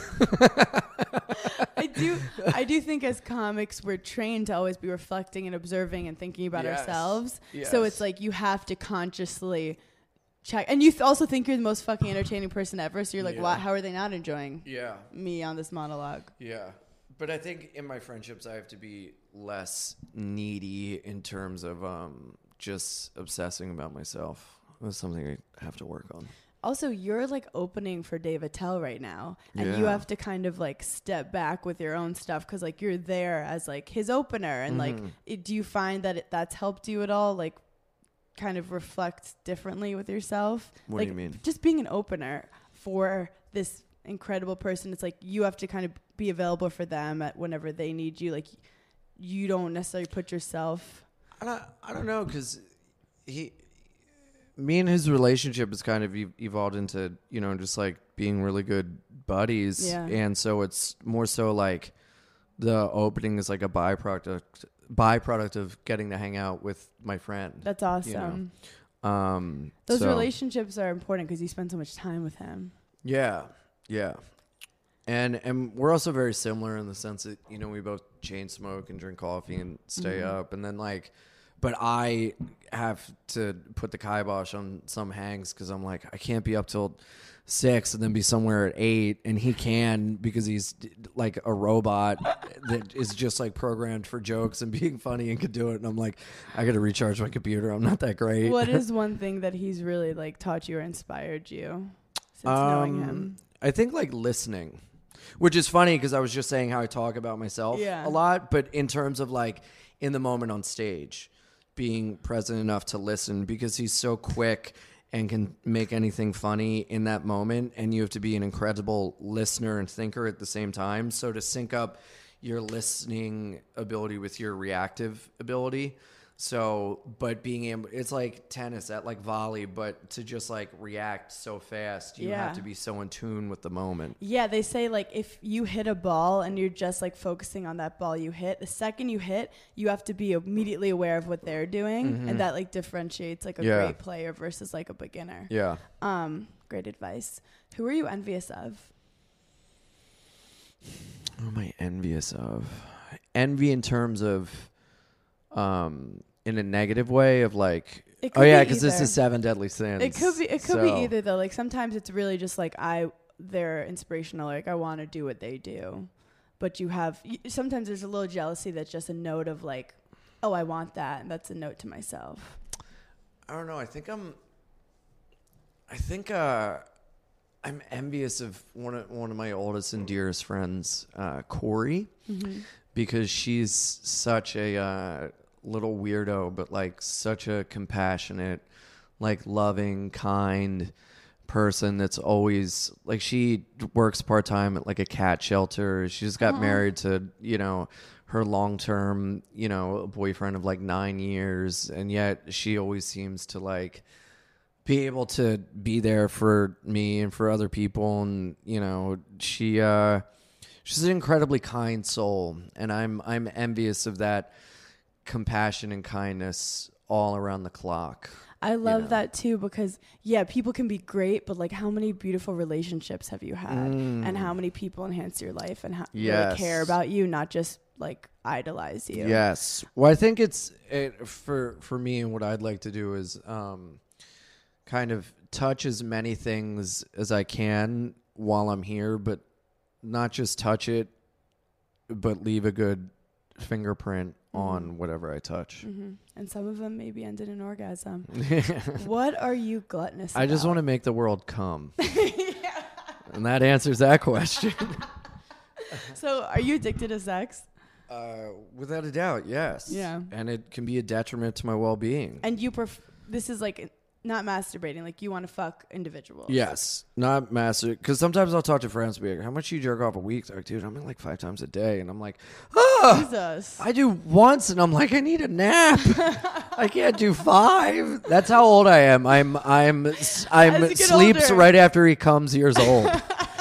I do I do think as comics we're trained to always be reflecting and observing and thinking about Yes. ourselves. So Yes. it's like you have to consciously check. And you th- also think you're the most fucking entertaining person ever. So you're like, Yeah. why, how are they not enjoying Yeah. me on this monologue? Yeah. But I think in my friendships, I have to be less needy in terms of um, just obsessing about myself. That's something I have to work on. Also, you're like opening for Dave Attell right now, and you Yeah. have to kind of like step back with your own stuff because like you're there as like his opener, and like Mm-hmm. it, do you find that it, that's helped you at all? Like, kind of reflect differently with yourself. What do like, you mean? Just being an opener for this incredible person, it's like you have to kind of be available for them at whenever they need you. Like, you don't necessarily put yourself. I don't, I don't know because he, me and his relationship has kind of ev- evolved into, you know, just like being really good buddies. Yeah. And so it's more so like the opening is like a byproduct, byproduct of getting to hang out with my friend. That's awesome. know. Um, Those so- relationships are important because you spend so much time with him. Yeah, yeah. And and we're also very similar in the sense that, you know, we both chain smoke and drink coffee and stay Mm-hmm. up. And then like, but I have to put the kibosh on some hangs because I'm like, I can't be up till six and then be somewhere at eight. And he can because he's like a robot that is just like programmed for jokes and being funny and could do it. And I'm like, I got to recharge my computer. I'm not that great. What is one thing that he's really like taught you or inspired you since knowing Um, him? I think like listening, which is funny because I was just saying how I talk about myself Yeah. a lot, but in terms of like in the moment on stage. being present enough to listen because he's so quick and can make anything funny in that moment. And you have to be an incredible listener and thinker at the same time. So to sync up your listening ability with your reactive ability. So, but being able, it's like tennis at like volley, but to just like react so fast, you Yeah. have to be so in tune with the moment. Yeah, they say like if you hit a ball and you're just like focusing on that ball you hit, the second you hit, you have to be immediately aware of what they're doing, Mm-hmm. and that like differentiates like a Yeah. great player versus like a beginner. Yeah. Um, great advice. Who are you envious of? Who am I envious of? Envy in terms of, um, in a negative way of like, It oh could yeah, be because this either. is seven deadly sins. It could be. It could So- be either though. Like sometimes it's really just like I, they're inspirational. Like I want to do what they do, but you have y- sometimes there's a little jealousy that's just a note of like, oh, I want that, and that's a note to myself. I don't know. I think I'm. I think uh, I'm envious of one of one of my oldest and dearest friends, uh, Corey, because she's such a uh, little weirdo, but like such a compassionate, like loving, kind person that's always like she works part time at like a cat shelter. She just got married to you know her long term you know boyfriend of like nine years, and yet she always seems to like be able to be there for me and for other people. And you know she uh she's an incredibly kind soul, and i'm i'm envious of that compassion and kindness all around the clock. I love know. that too because yeah, people can be great, but like how many beautiful relationships have you had, and how many people enhance your life and how Yes. really care about you, not just like idolize you. Yes. Well, I think it's it, for for me, and what I'd like to do is um, kind of touch as many things as I can while I'm here, but not just touch it, but leave a good fingerprint on whatever I touch. hmm And some of them maybe end in an orgasm. What are you gluttonous I just about? want to make the world come. And that answers that question. So are you addicted to sex? Uh, without a doubt, yes. Yeah. And it can be a detriment to my well-being. And you pref- this is like not masturbating, like you want to fuck individuals. Yes, not massive. Because sometimes I'll talk to friends and be like, how much do you jerk off a week? They're like, dude, I'm in like five times a day. And I'm like, ah, Jesus. I do once. And I'm like, I need a nap. I can't do five. That's how old I am. I'm, I'm, I'm As you get sleeps older. right after he comes years old.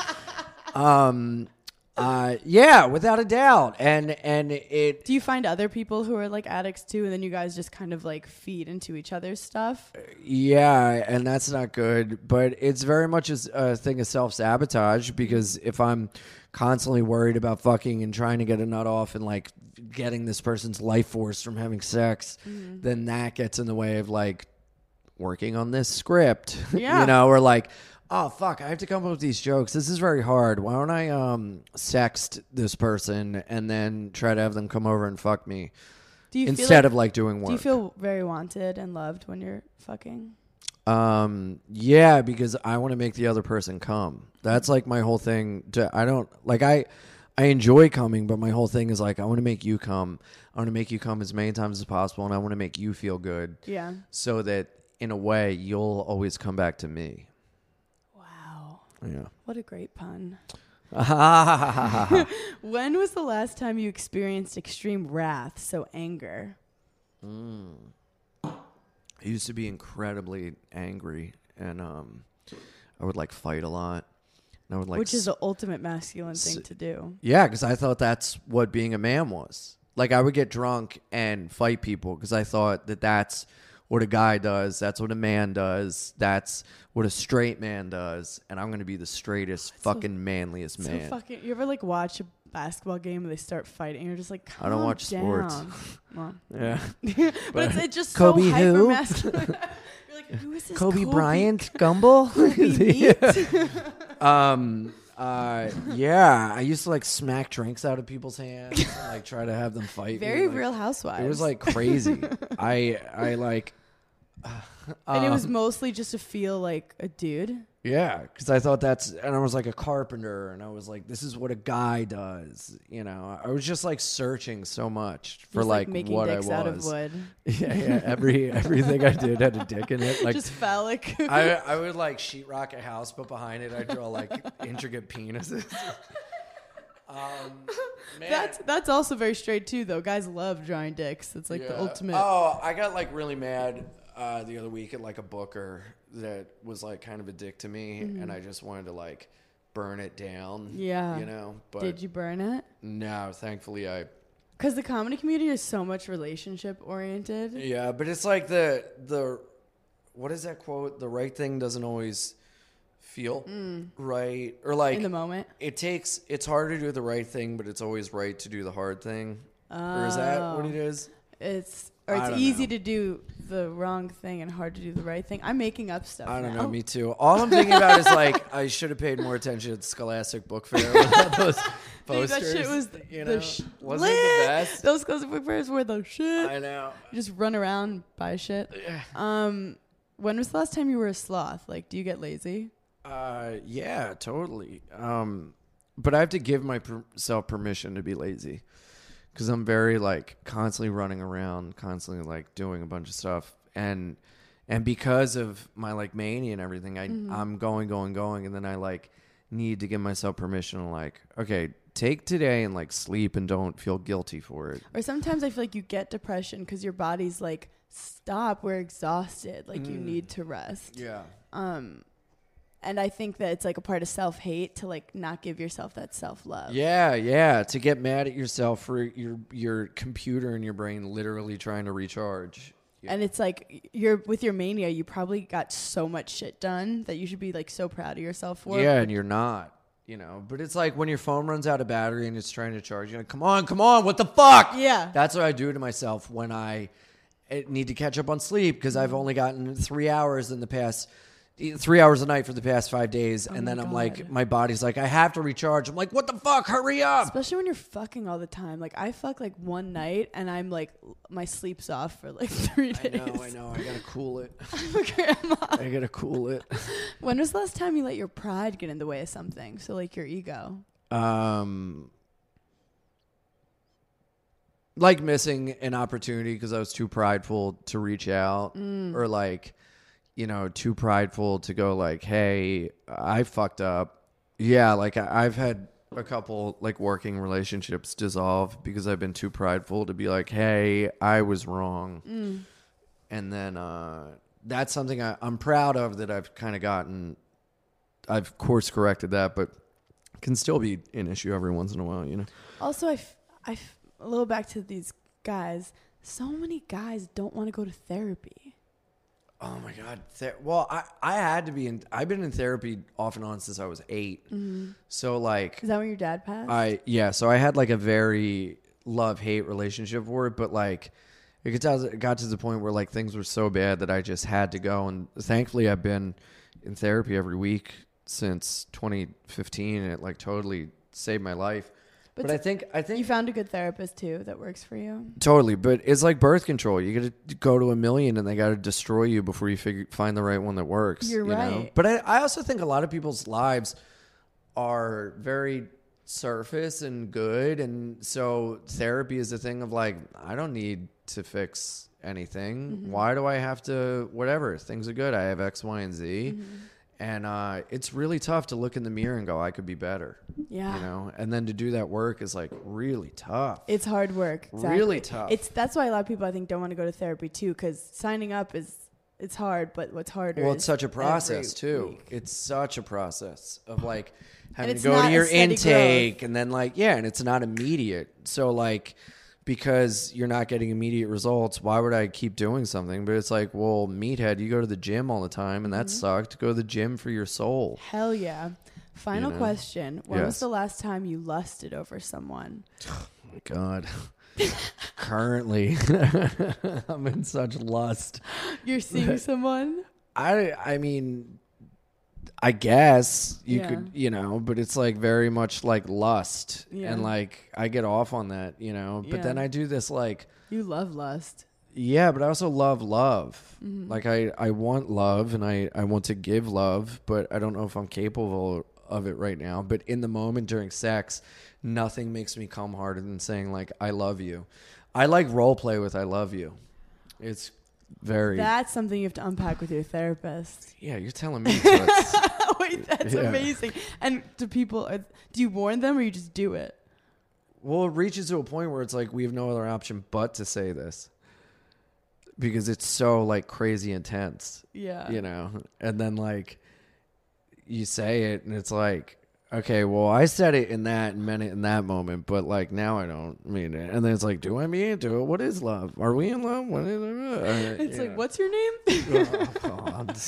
um, uh, yeah, without a doubt. And, and it, Do you find other people who are like addicts too, and then you guys just kind of like feed into each other's stuff? yeah, and that's not good. But it's very much a, a thing of self-sabotage, because if I'm constantly worried about fucking and trying to get a nut off and like getting this person's life force from having sex, then that gets in the way of like working on this script. Yeah. You know, or like, oh fuck, I have to come up with these jokes. This is very hard. Why don't I um sext this person and then try to have them come over and fuck me Do you instead feel like, of like doing work? Do you feel very wanted and loved when you're fucking? Um, yeah, because I want to make the other person come. That's like my whole thing. To, I don't like, I, I enjoy coming, but my whole thing is like, I want to make you come. I want to make you come as many times as possible. And I want to make you feel good Yeah. so that in a way you'll always come back to me. Wow. Yeah. What a great pun. I When was the last time you experienced extreme wrath, so anger? used to be incredibly angry, and, um, I would like fight a lot. And I would like, Which is s- the ultimate masculine thing s- to do. yeah, because I thought that's what being a man was. Like, I would get drunk and fight people because I thought that that's what a guy does. That's what a man does. That's what a straight man does. And I'm going to be the straightest, fucking manliest So man. fucking. You ever like watch a basketball game and they start fighting? And you're just like, calm I don't watch down. sports. Well, Yeah. but it's, it's just Kobe so who? hyper masculine. You're like, who is this? Kobe, Bryant, Gumble. meat? um. Uh. Yeah. I used to like smack drinks out of people's hands and like try to have them fight. me. Very Like, Real Housewives. It was like crazy. I. I like. and it was um, mostly just to feel like a dude. Yeah, because I thought that's, and I was like a carpenter, and I was like, this is what a guy does. You know, I was just like searching so much for Just, like, making what I dicks was. out of wood. Yeah, yeah. Every everything I did had a dick in it. Like Just phallic. I, I would like sheetrock a house, but behind it I'd draw like intricate penises. Um, man. That's that's also very straight too, though. Guys love drawing dicks. It's like the Yeah. ultimate. Oh, I got like really mad uh, the other week at like a booker that was like kind of a dick to me, Mm-hmm. and I just wanted to like burn it down. Yeah. you know. But Did you burn it? No, thankfully I. Because the comedy community is so much relationship oriented. Yeah, but it's like the the what is that quote? The right thing doesn't always feel right, or like Mm. In the moment. It takes. It's hard to do the right thing, but it's always right to do the hard thing. Or is that what it is? It's or I it's don't easy know. to do the wrong thing and hard to do the right thing. I'm making up stuff. I don't now. know. Me too. All I'm thinking about is like I should have paid more attention at Scholastic Book Fair with those Dude, posters. that shit was the, you the know, sh- wasn't it lit. the best? Those Scholastic Book Fairs were the shit. I know. You just run around and buy shit. Um, when was the last time you were a sloth? Like, do you get lazy? Uh, yeah, totally. Um, but I have to give myself permission to be lazy. Because I'm very, like, constantly running around, constantly, like, doing a bunch of stuff. And and because of my, like, mania and everything, I, Mm-hmm. I'm going, going, going. And then I, like, need to give myself permission to, like, okay, take today and, like, sleep and don't feel guilty for it. Or sometimes I feel like you get depression because your body's like, stop, we're exhausted. Like, you need to rest. Yeah. Um, and I think that it's like a part of self-hate to like not give yourself that self-love. Yeah, yeah. To get mad at yourself for your your computer and your brain literally trying to recharge. Yeah. And it's like you're with your mania, you probably got so much shit done that you should be like so proud of yourself for. Yeah, and you're not, you know. But it's like when your phone runs out of battery and it's trying to charge, you're like, come on, come on, what the fuck? Yeah. That's what I do to myself when I eh, need to catch up on sleep because I've only gotten three hours in the past, three hours a night for the past five days. and my then I'm God. like, my body's like, I have to recharge. I'm like, what the fuck? Hurry up. Especially when you're fucking all the time. Like I fuck like one night and I'm like my sleep's off for like three I days. know, I know. I gotta cool it. I'm a grandma. I gotta cool it. When was the last time you let your pride get in the way of something? So like your ego. Um, like missing an opportunity because I was too prideful to reach out, or like, you know, too prideful to go like, hey, I fucked up. Yeah, like I, I've had a couple like working relationships dissolve because I've been too prideful to be like, hey, I was wrong. And then uh, that's something I, I'm proud of that I've kind of gotten. I've course corrected that, but can still be an issue every once in a while, you know? Also, I, f- I f- a little back to these guys. So many guys don't want to go to therapy. Oh my God. Ther- well, I, I had to be in, I've been in therapy off and on since I was eight. So like, Is that when your dad passed? I, yeah, so I had like a very love hate relationship for it, but like, it got to, it got to the point where like things were so bad that I just had to go. And thankfully I've been in therapy every week since twenty fifteen, and it like totally saved my life. But, But I think, I think You found a good therapist too that works for you. totally, but it's like birth control. You got to go to a million, and they got to destroy you before you figure find the right one that works. You're you know? right. But I, I also think a lot of people's lives are very surface and good, and so therapy is a thing of like, I don't need to fix anything. Mm-hmm. Why do I have to? Whatever, things are good. I have X, Y, and Z. Mm-hmm. And uh, it's really tough to look in the mirror and go, I could be better. Yeah. You know, and then to do that work is like really tough. It's hard work. Exactly. Really tough. It's that's why a lot of people I think don't want to go to therapy too, because signing up is it's hard, but what's harder. Well, is it's such a process every too. week. It's such a process of like having to it's go not to a your steady intake growth. and then like, yeah, and it's not immediate. So like, because you're not getting immediate results, why would I keep doing something? But it's like, well, meathead, you go to the gym all the time and that Mm-hmm. sucked. Go to the gym for your soul. Hell yeah. Final know? question: when was Yes. the last time you lusted over someone? Oh my God. Currently, I'm in such lust. You're seeing someone. I I mean, I guess you Yeah. could, you know, but it's like very much like lust, Yeah. and like I get off on that, you know. But Yeah. then I do this like, You love lust. Yeah, but I also love love. Mm-hmm. Like I, I want love and I, I want to give love, but I don't know if I'm capable of it right now. But in the moment during sex, nothing makes me come harder than saying like, I love you. I like role play with I love you. It's very... That's something you have to unpack with your therapist. Yeah, you're telling me. So it's, Wait, that's Yeah. amazing. And do people, are, do you warn them or you just do it? well, it reaches to a point where it's like we have no other option but to say this. Because it's so like crazy intense. Yeah. You know? And then like you say it and it's like, okay, well, I said it in that and meant it in that moment, but like now I don't mean it. And then it's like, do I mean it? Do it? What is love? Are we in love? What is it? Uh, It's yeah. like, what's your name? Oh, God.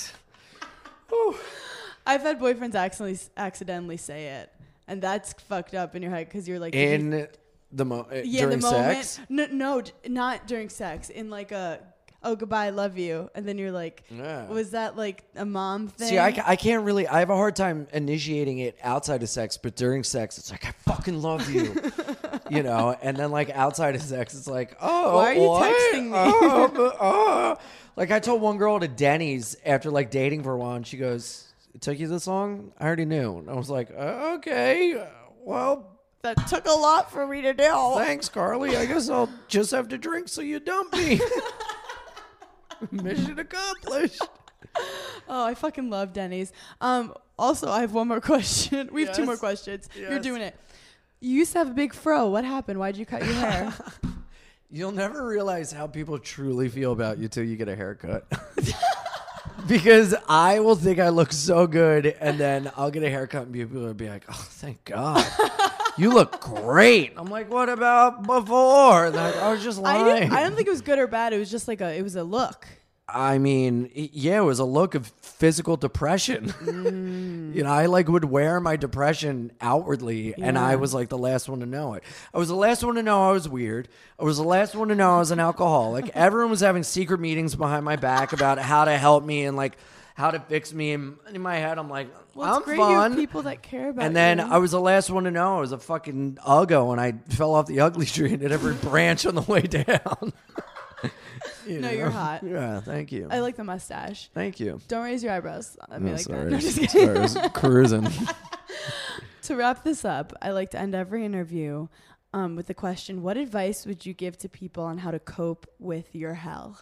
I've had boyfriends accidentally accidentally say it, and that's fucked up in your head because you're like did you- In the mo- uh, yeah, during the moment. sex? No, no, d- not during sex. In like a oh goodbye, I love you, and then you're like, Yeah. was that like a mom thing? See, I, ca- I can't really, I have a hard time initiating it outside of sex, but during sex, it's like, I fucking love you. You know, and then like outside of sex, it's like, oh, Why are you what? texting me? Oh, but- oh. Like I told one girl at a Denny's after like dating for a while, and she goes, it took you this long? I already knew. And I was like, uh, okay, well, that took a lot for me to do. thanks, Carly. I guess I'll just have to drink so you dump me. Mission accomplished. Oh, I fucking love Denny's. Um, also, I have one more question. We have two Yes. more questions. You're Yes. doing it. You used to have a big fro. What happened? Why'd you cut your hair? You'll never realize how people truly feel about you till you get a haircut. Because I will think I look so good, and then I'll get a haircut, and people will be like, oh, thank God. You look great. I'm like, what about before? And like, I was just I lying. didn't. I don't think it was good or bad. It was just like a. It was a look. I mean, y- yeah, it was a look of physical depression. Mm. You know, I like would wear my depression outwardly, and Yeah. I was like the last one to know it. I was the last one to know I was weird. I was the last one to know I was an alcoholic. Everyone was having secret meetings behind my back about how to help me and like how to fix me. And in my head, I'm like, Well, it's I'm great you have fun. people that care about And then you. I was the last one to know I was a fucking uggo, and I fell off the ugly tree and hit every branch on the way down. You No, know? you're hot. Yeah, thank you. I like the mustache. Thank you. Don't raise your eyebrows. I mean, Oh, like sorry. that. No, just kidding. Sorry, I was cruising. To wrap this up, I like to end every interview um, with the question: what advice would you give to people on how to cope with your hell?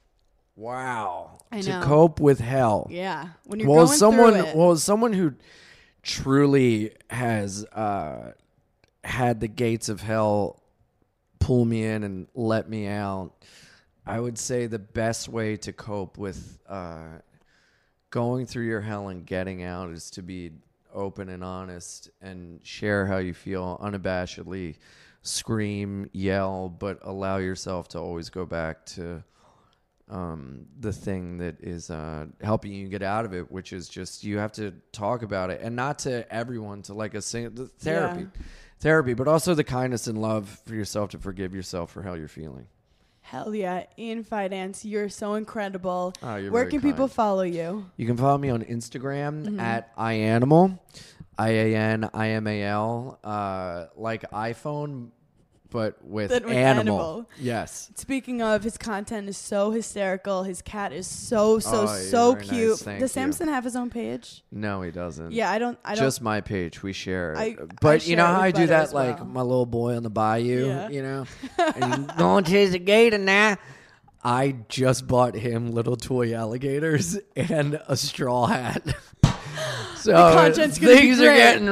Wow. I to know. cope with hell. Yeah, when you're Well, going as someone, through it. well, as someone who truly has uh, had the gates of hell pull me in and let me out, I would say the best way to cope with uh, going through your hell and getting out is to be open and honest and share how you feel unabashedly. Scream, yell, but allow yourself to always go back to um, the thing that is uh, helping you get out of it, which is just you have to talk about it, and not to everyone, to like a sing- the therapy, Yeah. therapy, but also the kindness and love for yourself to forgive yourself for how you're feeling. Hell yeah, Ian Finance, you're so incredible. Oh, you're Where very can people kind. follow you? You can follow me on Instagram Mm-hmm. at ianimal, I A N I M A L, uh, like iPhone, but with, But with animal. animal. Yes. Speaking of, his content is so hysterical. His cat is so so Oh, you're so very cute. nice. Thank Does you. Samson have his own page? No, he doesn't. Yeah, I don't. I don't. Just my page. We share it. I- but I you know share it how I with do Butter that, as like well. my little boy on the bayou, Yeah. you know? And going to the gator now. I just bought him little toy alligators and a straw hat. So content's gonna be things are great. getting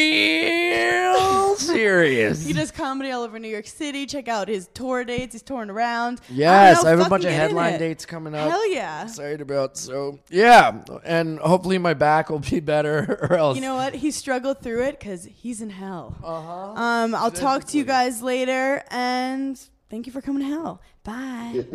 real serious. He does comedy all over New York City. Check out his tour dates. He's touring around. Yes, don't know, I have a fucking bunch of get in headline it. dates coming up. Hell yeah. Excited about. So yeah, and hopefully my back will be better, or else. You know what? He struggled through it because he's in hell. Uh-huh. Um, I'll talk to you guys later, and thank you for coming to hell. Bye.